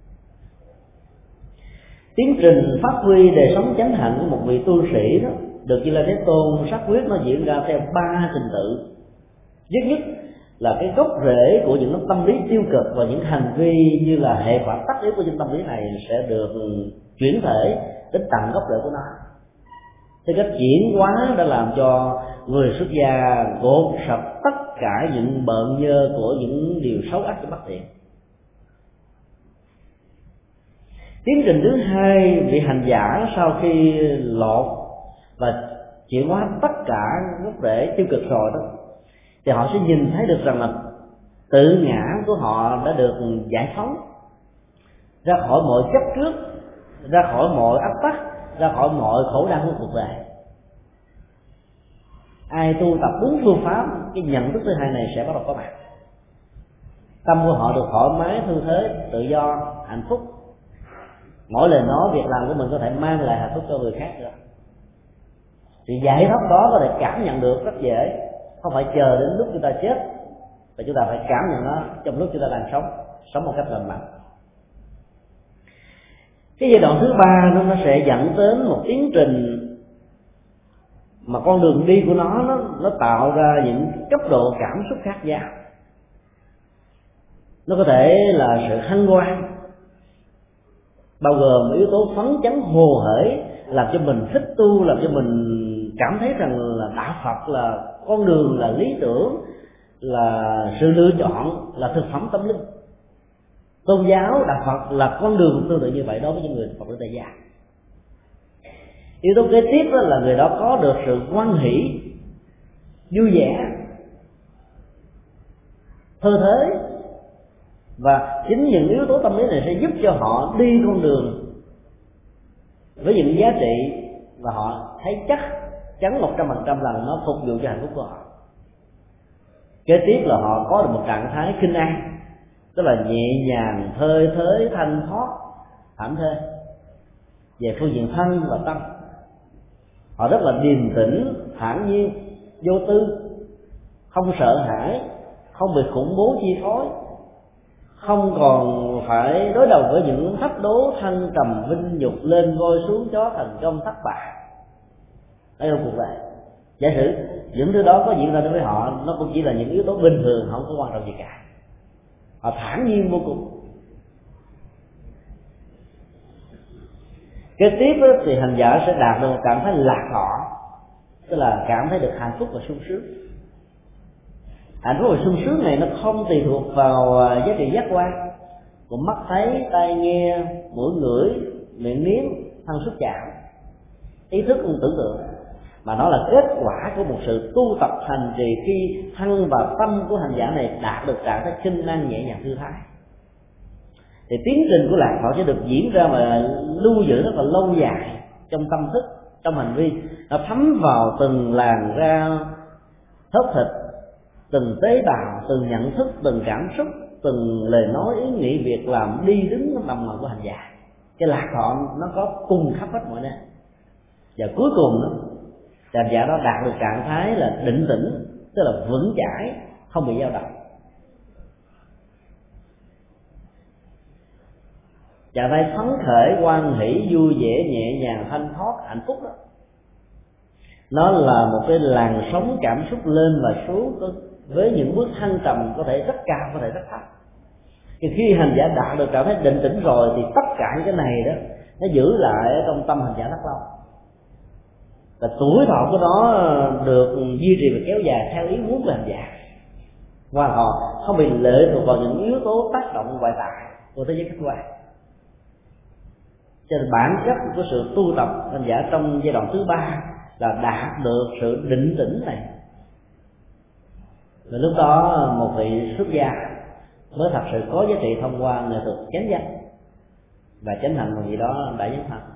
Tiến trình phát huy đời sống chánh hạnh của một vị tu sĩ đó được Như Lai Thế Tôn xác quyết nó diễn ra theo ba trình tự. Nhất nhất là cái gốc rễ của những tâm lý tiêu cực và những hành vi như là hệ quả tất yếu của những tâm lý này sẽ được chuyển thể đến tận gốc rễ của nó. Thì cách chuyển hóa đã làm cho người xuất gia gột sạch tất cả những bợn nhơ của những điều xấu ác và bất thiện. Tiến trình thứ hai, vị hành giả sau khi lột và chuyển hóa tất cả gốc rễ tiêu cực rồi đó, thì họ sẽ nhìn thấy được rằng là tự ngã của họ đã được giải phóng ra khỏi mọi chấp trước, ra khỏi mọi áp tắc, ra khỏi mọi khổ đau của cuộc đời. Ai tu tập đúng phương pháp, cái nhận thức thứ hai này sẽ bắt đầu có mặt. Tâm của họ được thoải mái, thư thế, tự do, hạnh phúc. Mỗi lời nói, việc làm của mình có thể mang lại hạnh phúc cho người khác nữa. Thì giải thoát đó có thể cảm nhận được rất dễ, không phải chờ đến lúc chúng ta chết, và chúng ta phải cảm nhận nó trong lúc chúng ta đang sống, sống một cách lành mạnh. Cái giai đoạn thứ ba nó, nó sẽ dẫn đến một tiến trình mà con đường đi của nó nó, nó tạo ra những cấp độ cảm xúc khác nhau. Nó có thể là sự hân hoan, bao gồm yếu tố phấn chấn hồ hởi, làm cho mình thích tu, làm cho mình cảm thấy rằng là đạo Phật là con đường, là lý tưởng, là sự lựa chọn, là thực phẩm tâm linh. Tôn giáo đạo Phật là con đường tương tự như vậy đối với những người Phật tử tại gia. Yếu tố kế tiếp đó là người đó có được sự hoan hỷ, vui vẻ, thơ thế, và chính những yếu tố tâm lý này sẽ giúp cho họ đi con đường với những giá trị và họ thấy chắc chắn một trăm phần trăm là nó phục vụ cho hạnh phúc của họ. Kế tiếp là họ có được một trạng thái kinh an, tức là nhẹ nhàng, thơi thới, thanh thoát, thảnh thơi về phương diện thân và tâm. Họ rất là điềm tĩnh, thản nhiên, vô tư, không sợ hãi, không bị khủng bố chi phối, không còn phải đối đầu với những thách đố thăng trầm vinh nhục, lên ngôi xuống chó, thành công thất bại ở trong cuộc đời. Giả sử những thứ đó có diễn ra đối với họ, nó cũng chỉ là những yếu tố bình thường, không có quan trọng gì cả. Họ thản nhiên vô cùng. Kế tiếp thì hành giả sẽ đạt được một cảm thấy lạc thọ, tức là cảm thấy được hạnh phúc và sung sướng. Hạnh phúc và sung sướng này nó không tùy thuộc vào giá trị giác quan của mắt thấy, tai nghe, mũi ngửi, miệng nếm, thân xúc chạm, ý thức tưởng tượng, mà nó là kết quả của một sự tu tập hành trì khi thân và tâm của hành giả này đạt được trạng thái kinh năng nhẹ nhàng thư thái. Thì tiến trình của lạc thọ sẽ được diễn ra và lưu giữ rất là lâu dài trong tâm thức, trong hành vi, nó thấm vào từng làn da thớt thịt, từng tế bào, từng nhận thức, từng cảm xúc, từng lời nói, ý nghĩ, việc làm, đi đứng trong tâm hồn của hành giả. Cái lạc thọ nó có cùng khắp hết mọi nơi, và cuối cùng đó, hành giả đó đạt được trạng thái là định tĩnh, tức là vững chãi, không bị dao động. Trạng thái phấn khởi, hoan hỷ, vui vẻ, nhẹ nhàng, thanh thoát, hạnh phúc đó, nó là một cái làn sóng cảm xúc lên và xuống với những bước thăng trầm có thể rất cao, có thể rất thấp. Thì khi hành giả đạt được trạng thái định tĩnh rồi thì tất cả những cái này đó nó giữ lại ở trong tâm hành giả rất lâu, và tuổi thọ của nó được duy trì và kéo dài theo ý muốn của hành giả, hoàn toàn không bị lệ thuộc vào những yếu tố tác động ngoại tại của thế giới khách quan. Cho nên bản chất của sự tu tập hành giả trong giai đoạn thứ ba là đạt được sự định tĩnh này. Và lúc đó một vị xuất gia mới thật sự có giá trị thông qua nghệ thuật chánh danh và chánh hạnh, một gì đó đã dấn thân.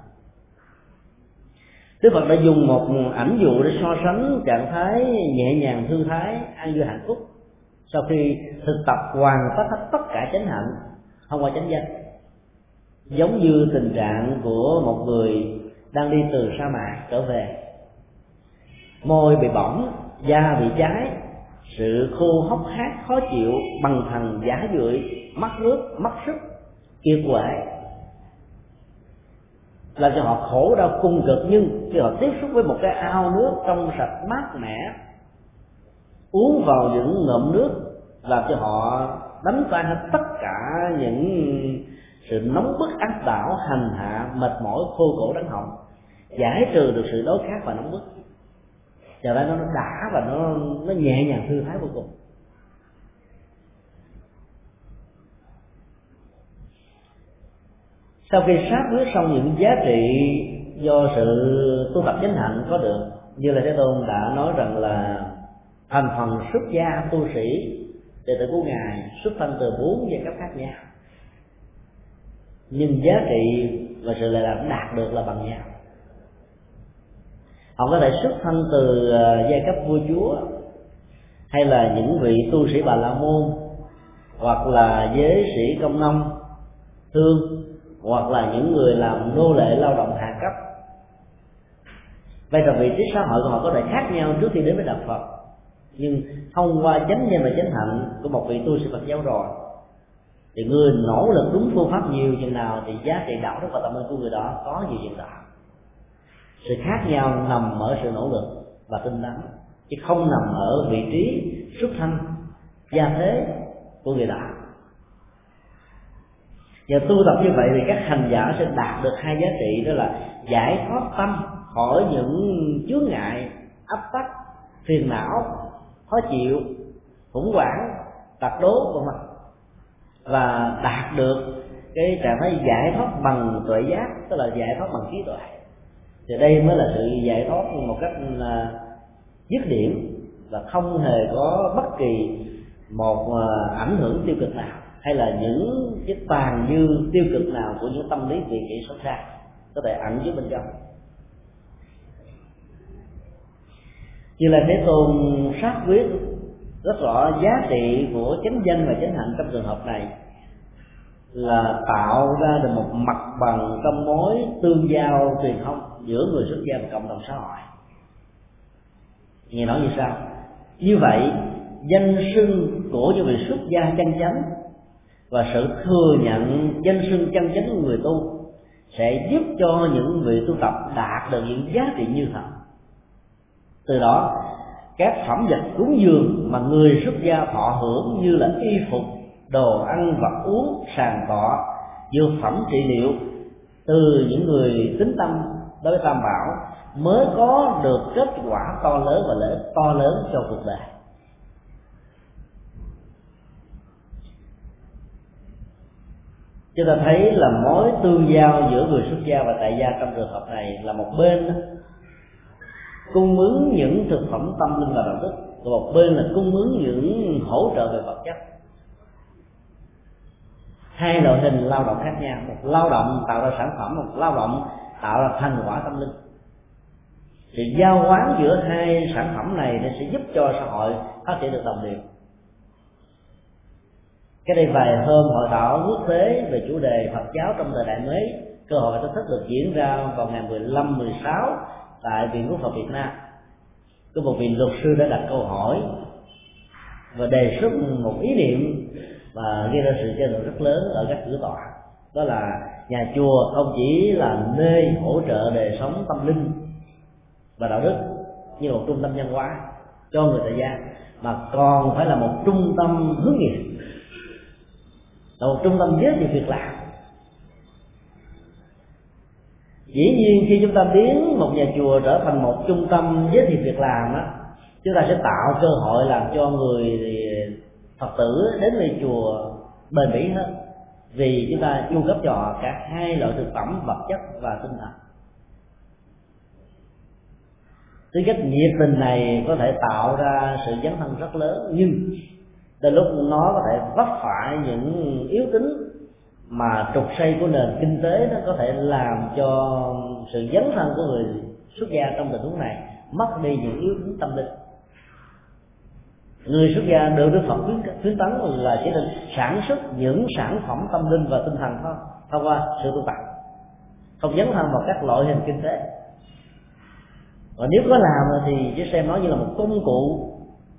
Đức Phật đã dùng một ảnh dụ để so sánh trạng thái nhẹ nhàng thư thái, an vui hạnh phúc sau khi thực tập hoàn tất hết tất cả chánh hạnh thông qua chánh danh, giống như tình trạng của một người đang đi từ sa mạc trở về, môi bị bỏng, da bị cháy, sự khô hốc hác khó chịu, bằng thần giả dưỡi, mất nước, mất sức, kiệt quệ, làm cho họ khổ đau cung cực. Nhưng khi họ tiếp xúc với một cái ao nước trong sạch mát mẻ, uống vào những ngụm nước làm cho họ đánh tan hết tất cả những sự nóng bức áp đảo, hành hạ, mệt mỏi, khô cổ đắng họng, giải trừ được sự đói khát và nóng bức. Giờ đây nó đã và nó nó nhẹ nhàng thư thái vô cùng. Sau khi sát quyết xong những giá trị do sự tu tập chánh hạnh có được, như là Thế Tôn đã nói rằng là thành phần xuất gia tu sĩ đệ tử của ngài xuất thân từ bốn giai cấp khác nhau, nhưng giá trị và sự lệ lạc đạt được là bằng nhau. Họ có thể xuất thân từ giai cấp vua chúa, hay là những vị tu sĩ Bà La Môn, hoặc là giới sĩ công nông thương, hoặc là những người làm nô lệ lao động hạ cấp. Vai trò vị trí xã hội của họ có thể khác nhau trước khi đến với đạo Phật, nhưng thông qua chánh danh và chánh hạnh của một vị tu sĩ Phật giáo rồi, thì người nỗ lực đúng phương pháp nhiều chừng nào thì giá trị đạo đức và tâm linh của người đó có nhiều chừng đó. Sự khác nhau nằm ở sự nỗ lực và tinh tấn, chứ không nằm ở vị trí xuất thân gia thế của người đó. Và tu tập như vậy thì các hành giả sẽ đạt được hai giá trị, đó là giải thoát tâm khỏi những chướng ngại, áp tắc, phiền não, khó chịu, khủng hoảng, tật đố vân vân, và đạt được cái trạng thái giải thoát bằng tuệ giác, tức là giải thoát bằng trí tuệ. Thì đây mới là sự giải thoát một cách là dứt điểm và không hề có bất kỳ một ảnh hưởng tiêu cực nào, hay là những cái tàn dư tiêu cực nào của những tâm lý vị kỷ xấu xa có thể ẩn dưới bên trong. Như là Thế Tôn xác quyết rất rõ giá trị của chánh danh và chánh hạnh trong trường hợp này là tạo ra được một mặt bằng trong mối tương giao truyền thông giữa người xuất gia và cộng đồng xã hội. Nghe nói như sao? Như vậy, danh xưng của những vị xuất gia chân chánh và sự thừa nhận danh xưng chân chánh của người tu sẽ giúp cho những vị tu tập đạt được những giá trị như thật. Từ đó, các phẩm vật cúng dường mà người xuất gia thọ hưởng như là y phục, đồ ăn vật uống, sàn cọ, dược phẩm trị liệu từ những người tín tâm đối với Tam Bảo mới có được kết quả to lớn và lợi ích to lớn cho cuộc đời. Chúng ta thấy là mối tương giao giữa người xuất gia và tại gia trong trường hợp này là một bên cung ứng những thực phẩm tâm linh và đạo đức, và một bên là cung ứng những hỗ trợ về vật chất. Hai loại hình lao động khác nhau, một lao động tạo ra sản phẩm, một lao động tạo ra thành quả tâm linh. Sự giao hoán giữa hai sản phẩm này nó sẽ giúp cho xã hội phát triển được đồng đều. Cái đây vài hôm hội thảo quốc tế về chủ đề Phật giáo trong thời đại mới, cơ hội và thách thức được diễn ra vào ngày mười lăm, mười sáu tại Viện Quốc Phật Việt Nam. Có một vị luật sư đã đặt câu hỏi và đề xuất một ý niệm và gây ra sự tranh luận rất lớn ở các cử tọa, đó là nhà chùa không chỉ là nơi hỗ trợ đời sống tâm linh và đạo đức như một trung tâm văn hóa cho người tại gia, mà còn phải là một trung tâm hướng nghiệp, là một trung tâm giới thiệu việc làm. Dĩ nhiên khi chúng ta biến một nhà chùa trở thành một trung tâm giới thiệu việc làm á, chúng ta sẽ tạo cơ hội làm cho người Phật tử đến với chùa bền bỉ hơn, vì chúng ta chu cấp cho họ cả hai loại thực phẩm vật chất và tinh thần. Tính cách nhiệt tình này có thể tạo ra sự dấn thân rất lớn, nhưng đến lúc nó có thể vấp phải những yếu tính mà trục xây của nền kinh tế, nó có thể làm cho sự dấn thân của người xuất gia trong tình huống này mất đi những yếu tính tâm linh. Người xuất gia được Đức Phật khuyến, khuyến tấn là chỉ nên sản xuất những sản phẩm tâm linh và tinh thần thôi, thông qua sự tu tập, không dấn thân vào các loại hình kinh tế. Và nếu có làm thì chỉ xem nó như là một công cụ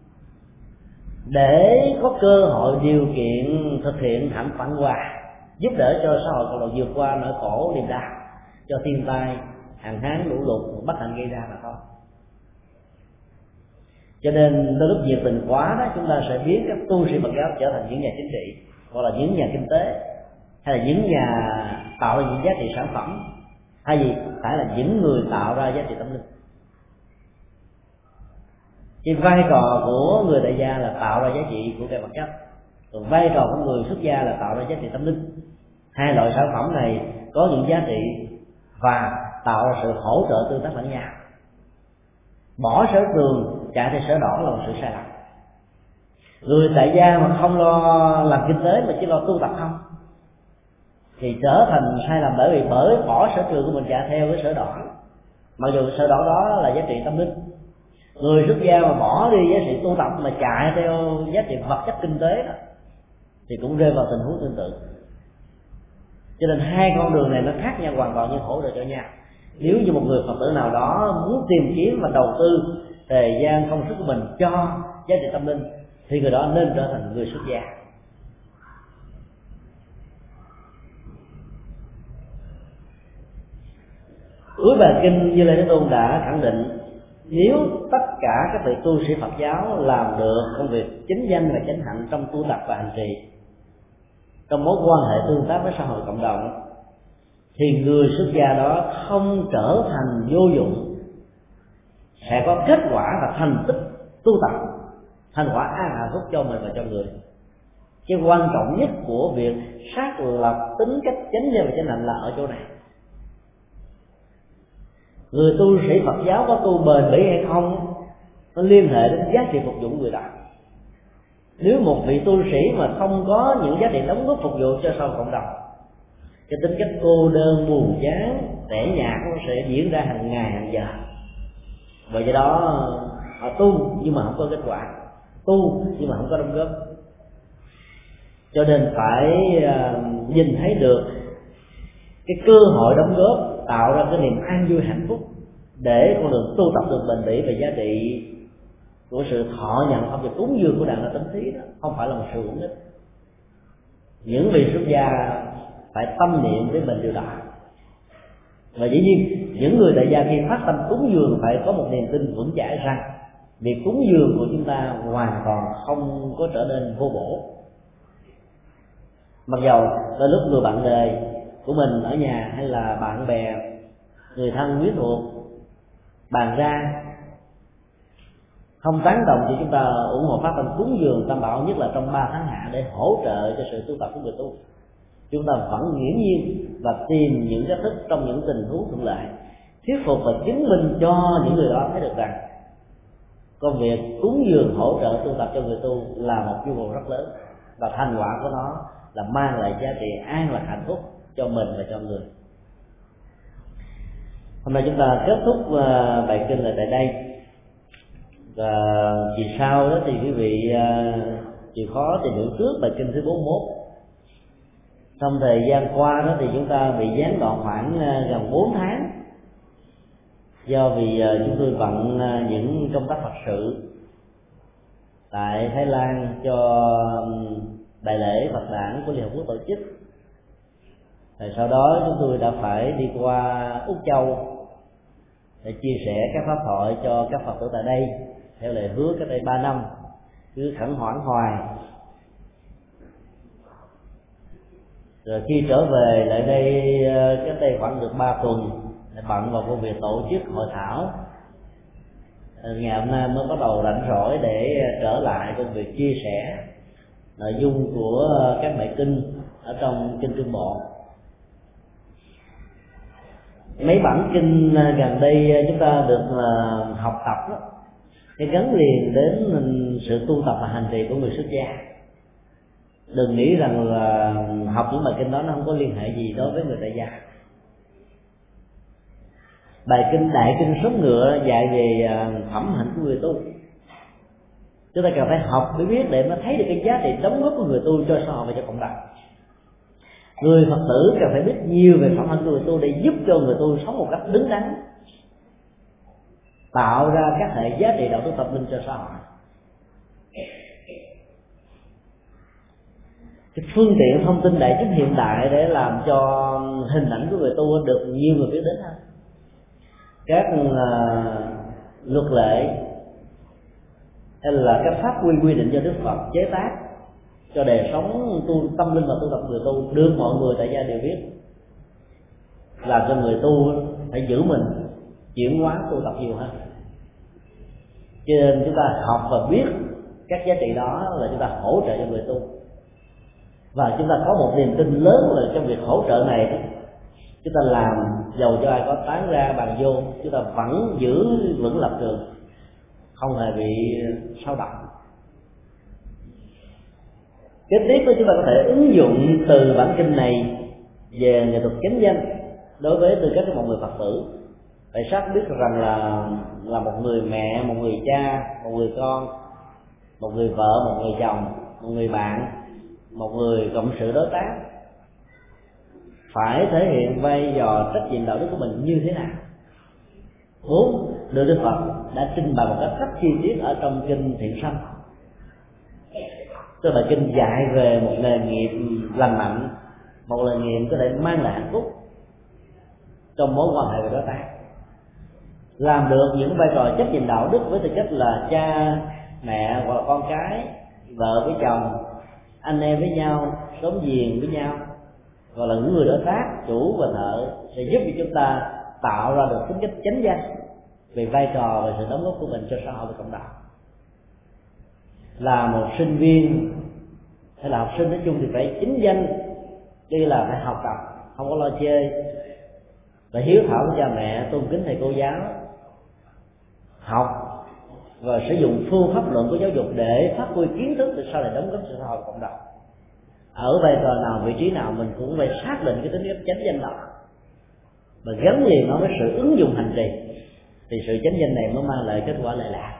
để có cơ hội điều kiện thực hiện hạnh phận hòa, giúp đỡ cho xã hội cộng đồng vượt qua nỗi khổ niềm đau cho thiên tai, hạn hán, lũ lụt bất hạnh gây ra mà thôi. Cho nên đôi lúc nhiệt tình quá đó, chúng ta sẽ biến các tu sĩ Phật giáo trở thành những nhà chính trị, hoặc là những nhà kinh tế, hay là những nhà tạo ra những giá trị sản phẩm, hay gì phải là những người tạo ra giá trị tâm linh. Cái vai trò của người tại gia là tạo ra giá trị của cái vật chất, còn vai trò của người xuất gia là tạo ra giá trị tâm linh. Hai loại sản phẩm này có những giá trị và tạo ra sự hỗ trợ tương tác lẫn nhau. Bỏ sở trường chạy theo sở đoản là một sự sai lầm. Người tại gia mà không lo làm kinh tế mà chỉ lo tu tập không thì trở thành sai lầm, bởi vì bởi bỏ sở trường của mình chạy theo cái sở đoản, mặc dù sở đoản đó là giá trị tâm linh. Người xuất gia mà bỏ đi giá trị tu tập mà chạy theo giá trị vật chất kinh tế đó thì cũng rơi vào tình huống tương tự. Cho nên hai con đường này nó khác nhau hoàn toàn, nhưng hỗ trợ cho nhau. Nếu như một người Phật tử nào đó muốn tìm kiếm và đầu tư thời gian công sức của mình cho giá trị tâm linh thì người đó nên trở thành người xuất gia. Cuối bài kinh Như Lai Thế Tôn đã khẳng định, nếu tất cả các vị tu sĩ Phật giáo làm được công việc chính danh và chánh hạnh trong tu tập và hành trì, trong mối quan hệ tương tác với xã hội cộng đồng, thì người xuất gia đó không trở thành vô dụng, sẽ có kết quả và thành tích tu tập, thành quả an hạnh phúc cho mình và cho người. Cái quan trọng nhất của việc xác lập tính cách chánh nhân và chánh hạnh là ở chỗ này. Người tu sĩ Phật giáo có tu bền bỉ hay không, nó liên hệ đến giá trị phục vụ của người đó. Nếu một vị tu sĩ mà không có những giá trị đóng góp phục vụ cho xã hội cộng đồng, cái tính cách cô đơn, buồn chán, tẻ nhạt nó sẽ diễn ra hàng ngày hàng giờ. Vậy do đó họ tu nhưng mà không có kết quả, tu nhưng mà không có đóng góp. Cho nên phải nhìn thấy được cái cơ hội đóng góp, tạo ra cái niềm an vui hạnh phúc để con đường tu tập được bền bỉ về giá trị của sự thọ nhận không và cúng dường của đàn là tánh thí đó, không phải là một sự uổng ích. Những vị xuất gia phải tâm niệm với mình điều đó. Và dĩ nhiên những người tại gia khi phát tâm cúng dường phải có một niềm tin vững chãi rằng việc cúng dường của chúng ta hoàn toàn không có trở nên vô bổ. Mặc dầu là lúc người bạn đời của mình ở nhà hay là bạn bè, người thân quyến thuộc bàn ra không tán đồng thì chúng ta ủng hộ phát tâm cúng dường tam bảo, nhất là trong ba tháng hạ, để hỗ trợ cho sự tu tập của người tu. Chúng ta vẫn nghiễm nhiên và tìm những cách thức trong những tình huống thuận lợi, thuyết phục và chứng minh cho những người đó thấy được rằng công việc cúng dường hỗ trợ tu tập cho người tu là một nhu cầu rất lớn, và thành quả của nó là mang lại giá trị an lạc hạnh phúc cho mình và cho người. Hôm nay chúng ta kết thúc bài kinh lại tại đây, và vì sau đó thì quý vị chịu khó tìm hiểu trước bài kinh thứ bốn mươi mốt. Trong thời gian qua đó thì chúng ta bị gián đoạn khoảng gần bốn tháng, do vì chúng tôi bận những công tác Phật sự tại Thái Lan cho đại lễ Phật đản của Liên Hợp Quốc tổ chức. Rồi sau đó chúng tôi đã phải đi qua Úc Châu để chia sẻ các pháp thoại cho các Phật tử tại đây theo lời hứa cách đây ba năm, cứ khẩn hoảng hoài. Rồi khi trở về lại đây cách đây khoảng được ba tuần, bận vào công việc tổ chức hội thảo, ngày hôm nay mới bắt đầu rảnh rỗi để trở lại công việc chia sẻ nội dung của các bài kinh ở trong kinh Trung Bộ. Mấy bản kinh gần đây chúng ta được học tập đó, thì gắn liền đến sự tu tập và hành trì của người xuất gia. Đừng nghĩ rằng là học những bài kinh đó nó không có liên hệ gì đối với người tại gia. Bài kinh Đại Kinh Sống Ngựa dạy về phẩm hạnh của người tu. Chúng ta cần phải học để biết, để nó thấy được cái giá trị đóng góp của người tu cho xã hội và cho cộng đồng. Người Phật tử cần phải biết nhiều về phẩm hạnh của người tu để giúp cho người tu sống một cách đứng đắn, tạo ra các hệ giá trị đạo đức tâm linh cho xã hội. Cái phương tiện thông tin đại chúng hiện đại để làm cho hình ảnh của người tu được nhiều người biết đến hơn. Các uh, luật lệ hay là các pháp quy quy định do Đức Phật chế tác cho đời sống tu tâm linh và tu tập người tu được mọi người tại gia đều biết, làm cho người tu phải giữ mình chuyển hóa tu tập nhiều hơn. Cho nên chúng ta học và biết các giá trị đó là chúng ta hỗ trợ cho người tu, và chúng ta có một niềm tin lớn là trong việc hỗ trợ này chúng ta làm dầu cho ai có tán ra bàn vô, chúng ta vẫn giữ vững lập trường, không hề bị sao động. Kế tiếp đó, chúng ta có thể ứng dụng từ bản kinh này về nghệ thuật chánh danh đối với tư cách của một người Phật tử. Phải xác biết rằng là là một người mẹ, một người cha, một người con, một người vợ, một người chồng, một người bạn, một người cộng sự đối tác phải thể hiện vai trò trách nhiệm đạo đức của mình như thế nào. Vốn được Đức Phật đã trình bày một cách rất chi tiết ở trong kinh Thiện Sanh. Tức là kinh dạy về một nghề nghiệp lành mạnh, một nghề nghiệp có thể mang lại hạnh phúc trong mối quan hệ với đối tác, làm được những vai trò trách nhiệm đạo đức với tư cách là cha mẹ hoặc là con cái, vợ với chồng, anh em với nhau, xóm giềng với nhau, hoặc là những người đối tác, chủ và thợ, sẽ giúp cho chúng ta tạo ra được tính cách chánh danh về vai trò và sự đóng góp của mình cho xã hội và cộng đồng. Là một sinh viên hay là học sinh nói chung thì phải chính danh, đây là phải học tập, không có lo chơi, phải hiếu thảo với cha mẹ, tôn kính thầy cô giáo, học và sử dụng phương pháp luận của giáo dục để phát huy kiến thức để sau này đóng góp cho xã hội và cộng đồng. Ở vai trò nào, vị trí nào mình cũng phải xác định cái tính cách chánh danh đó, và gắn liền nó với sự ứng dụng hành trì, thì sự chánh danh này mới mang lại kết quả lệ lạc.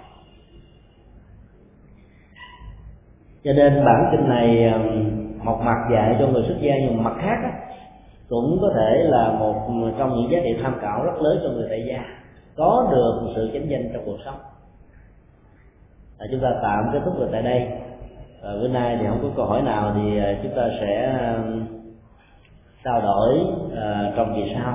Cho nên bản kinh này một mặt dạy cho người xuất gia, nhưng mặt khác á, cũng có thể là một trong những giá trị tham khảo rất lớn cho người tại gia có được một sự chánh danh trong cuộc sống. À, chúng ta tạm kết thúc được tại đây. À, bữa nay thì không có câu hỏi nào thì chúng ta sẽ trao đổi à, trong kỳ sau.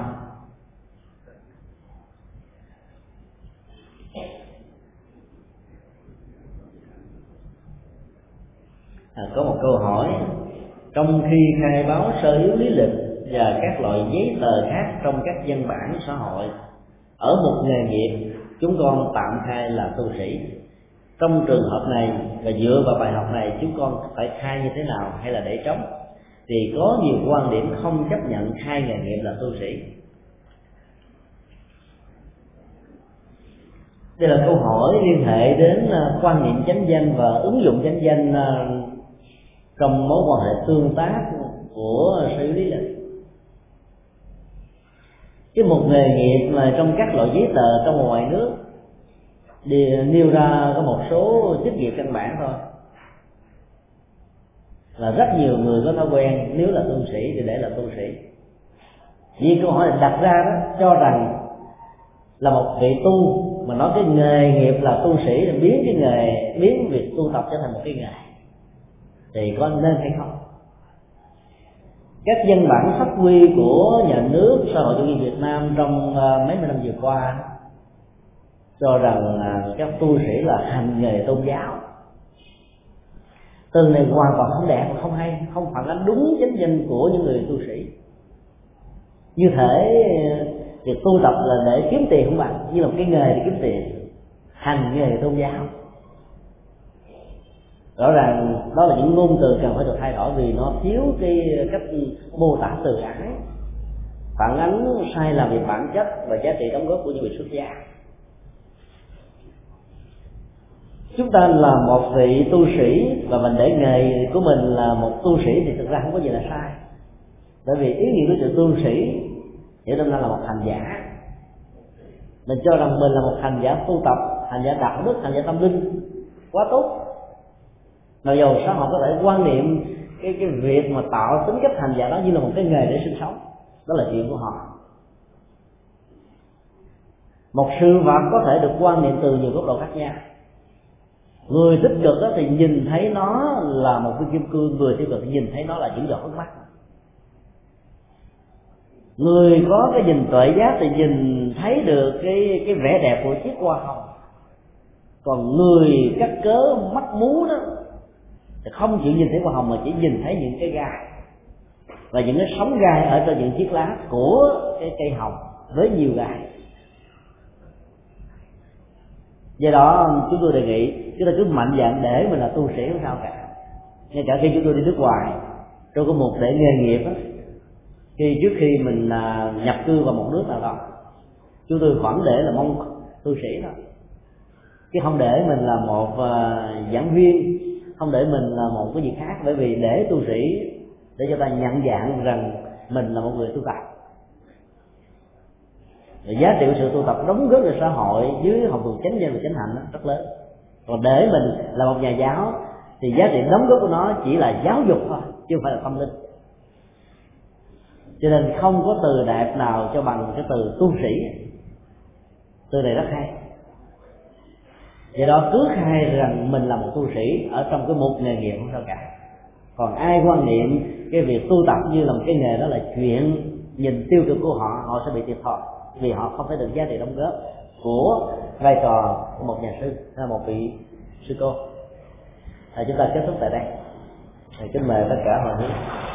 À, có một câu hỏi: trong khi khai báo sơ yếu lý lịch và các loại giấy tờ khác trong các văn bản xã hội, ở một nghề nghiệp chúng con tạm khai là tu sĩ. Trong trường hợp này và dựa vào bài học này, chúng con phải khai như thế nào hay là để trống? Thì có nhiều quan điểm không chấp nhận khai nghề nghiệp là tu sĩ. Đây là câu hỏi liên hệ đến quan niệm chánh danh và ứng dụng chánh danh trong mối quan hệ tương tác của xử lý lịch. Cái một nghề nghiệp mà trong các loại giấy tờ trong và ngoài nước thì nêu ra có một số chức nghiệp căn bản thôi, là rất nhiều người có thói quen nếu là tu sĩ thì để là tu sĩ. Vì câu hỏi này đặt ra đó cho rằng là một vị tu mà nói cái nghề nghiệp là tu sĩ, thì biến cái nghề biến việc tu tập trở thành một cái nghề, thì có nên hay không? Các văn bản pháp quy của nhà nước xã hội chủ nghĩa Việt Nam trong mấy mươi năm vừa qua cho rằng là các tu sĩ là hành nghề tôn giáo. Từ này hoàn toàn không đẹp, không hay, không phản ánh đúng chánh danh của những người tu sĩ. Như thể việc tu tập là để kiếm tiền không bằng, như là một cái nghề để kiếm tiền, hành nghề tôn giáo. Rõ ràng đó là những ngôn từ cần phải được thay đổi vì nó thiếu cái cách mô tả từ ái, phản ánh sai lầm về bản chất và giá trị đóng góp của những vị xuất gia. Chúng ta là một vị tu sĩ và mình để nghề của mình là một tu sĩ thì thực ra không có gì là sai, bởi vì ý nghĩa của sự tu sĩ hiểu tâm ra là một hành giả. Mình cho rằng mình là một hành giả tu tập, hành giả đạo đức, hành giả tâm linh, quá tốt. Mặc dù xã hội có thể quan niệm cái cái việc mà tạo tính cách hành giả đó như là một cái nghề để sinh sống, đó là chuyện của họ. Một sự vật có thể được quan niệm từ nhiều góc độ khác nhau. Người tích cực đó thì nhìn thấy nó là một viên kim cương, người tiêu cực thì nhìn thấy nó là những giọt nước mắt. Người có cái nhìn tuệ giác thì nhìn thấy được cái cái vẻ đẹp của chiếc hoa hồng, còn người cắt cớ mắt mú đó thì không chịu nhìn thấy hoa hồng mà chỉ nhìn thấy những cái gai và những cái sóng gai ở trên những chiếc lá của cái cây hồng với nhiều gai. Do đó chúng tôi đề nghị chúng ta cứ mạnh dạn để mình là tu sĩ không sao cả. Ngay cả khi chúng tôi đi nước ngoài, tôi có một để nghề nghiệp đó, khi trước khi mình nhập cư vào một nước nào đó, chúng tôi vẫn để là mong tu sĩ đó, chứ không để mình là một uh, giảng viên, không để mình là một cái gì khác, bởi vì để tu sĩ để cho ta nhận dạng rằng mình là một người tu tập. Và giá trị của sự tu tập đóng góp cho xã hội dưới học đường chánh nhân và chánh hạnh rất lớn. Còn để mình là một nhà giáo thì giá trị đóng góp của nó chỉ là giáo dục thôi, chứ không phải là tâm linh. Cho nên không có từ đẹp nào cho bằng cái từ tu sĩ. Từ này rất hay. Do đó cứ khai rằng mình là một tu sĩ ở trong cái một nghề nghiệp không sao cả. Còn ai quan niệm cái việc tu tập như là một cái nghề đó là chuyện nhìn tiêu cực của họ, họ sẽ bị thiệt thòi, vì họ không thấy được giá trị đóng góp của vai trò của một nhà sư hay một vị sư cô. À, chúng ta kết thúc tại đây. Kính mời tất cả mọi người.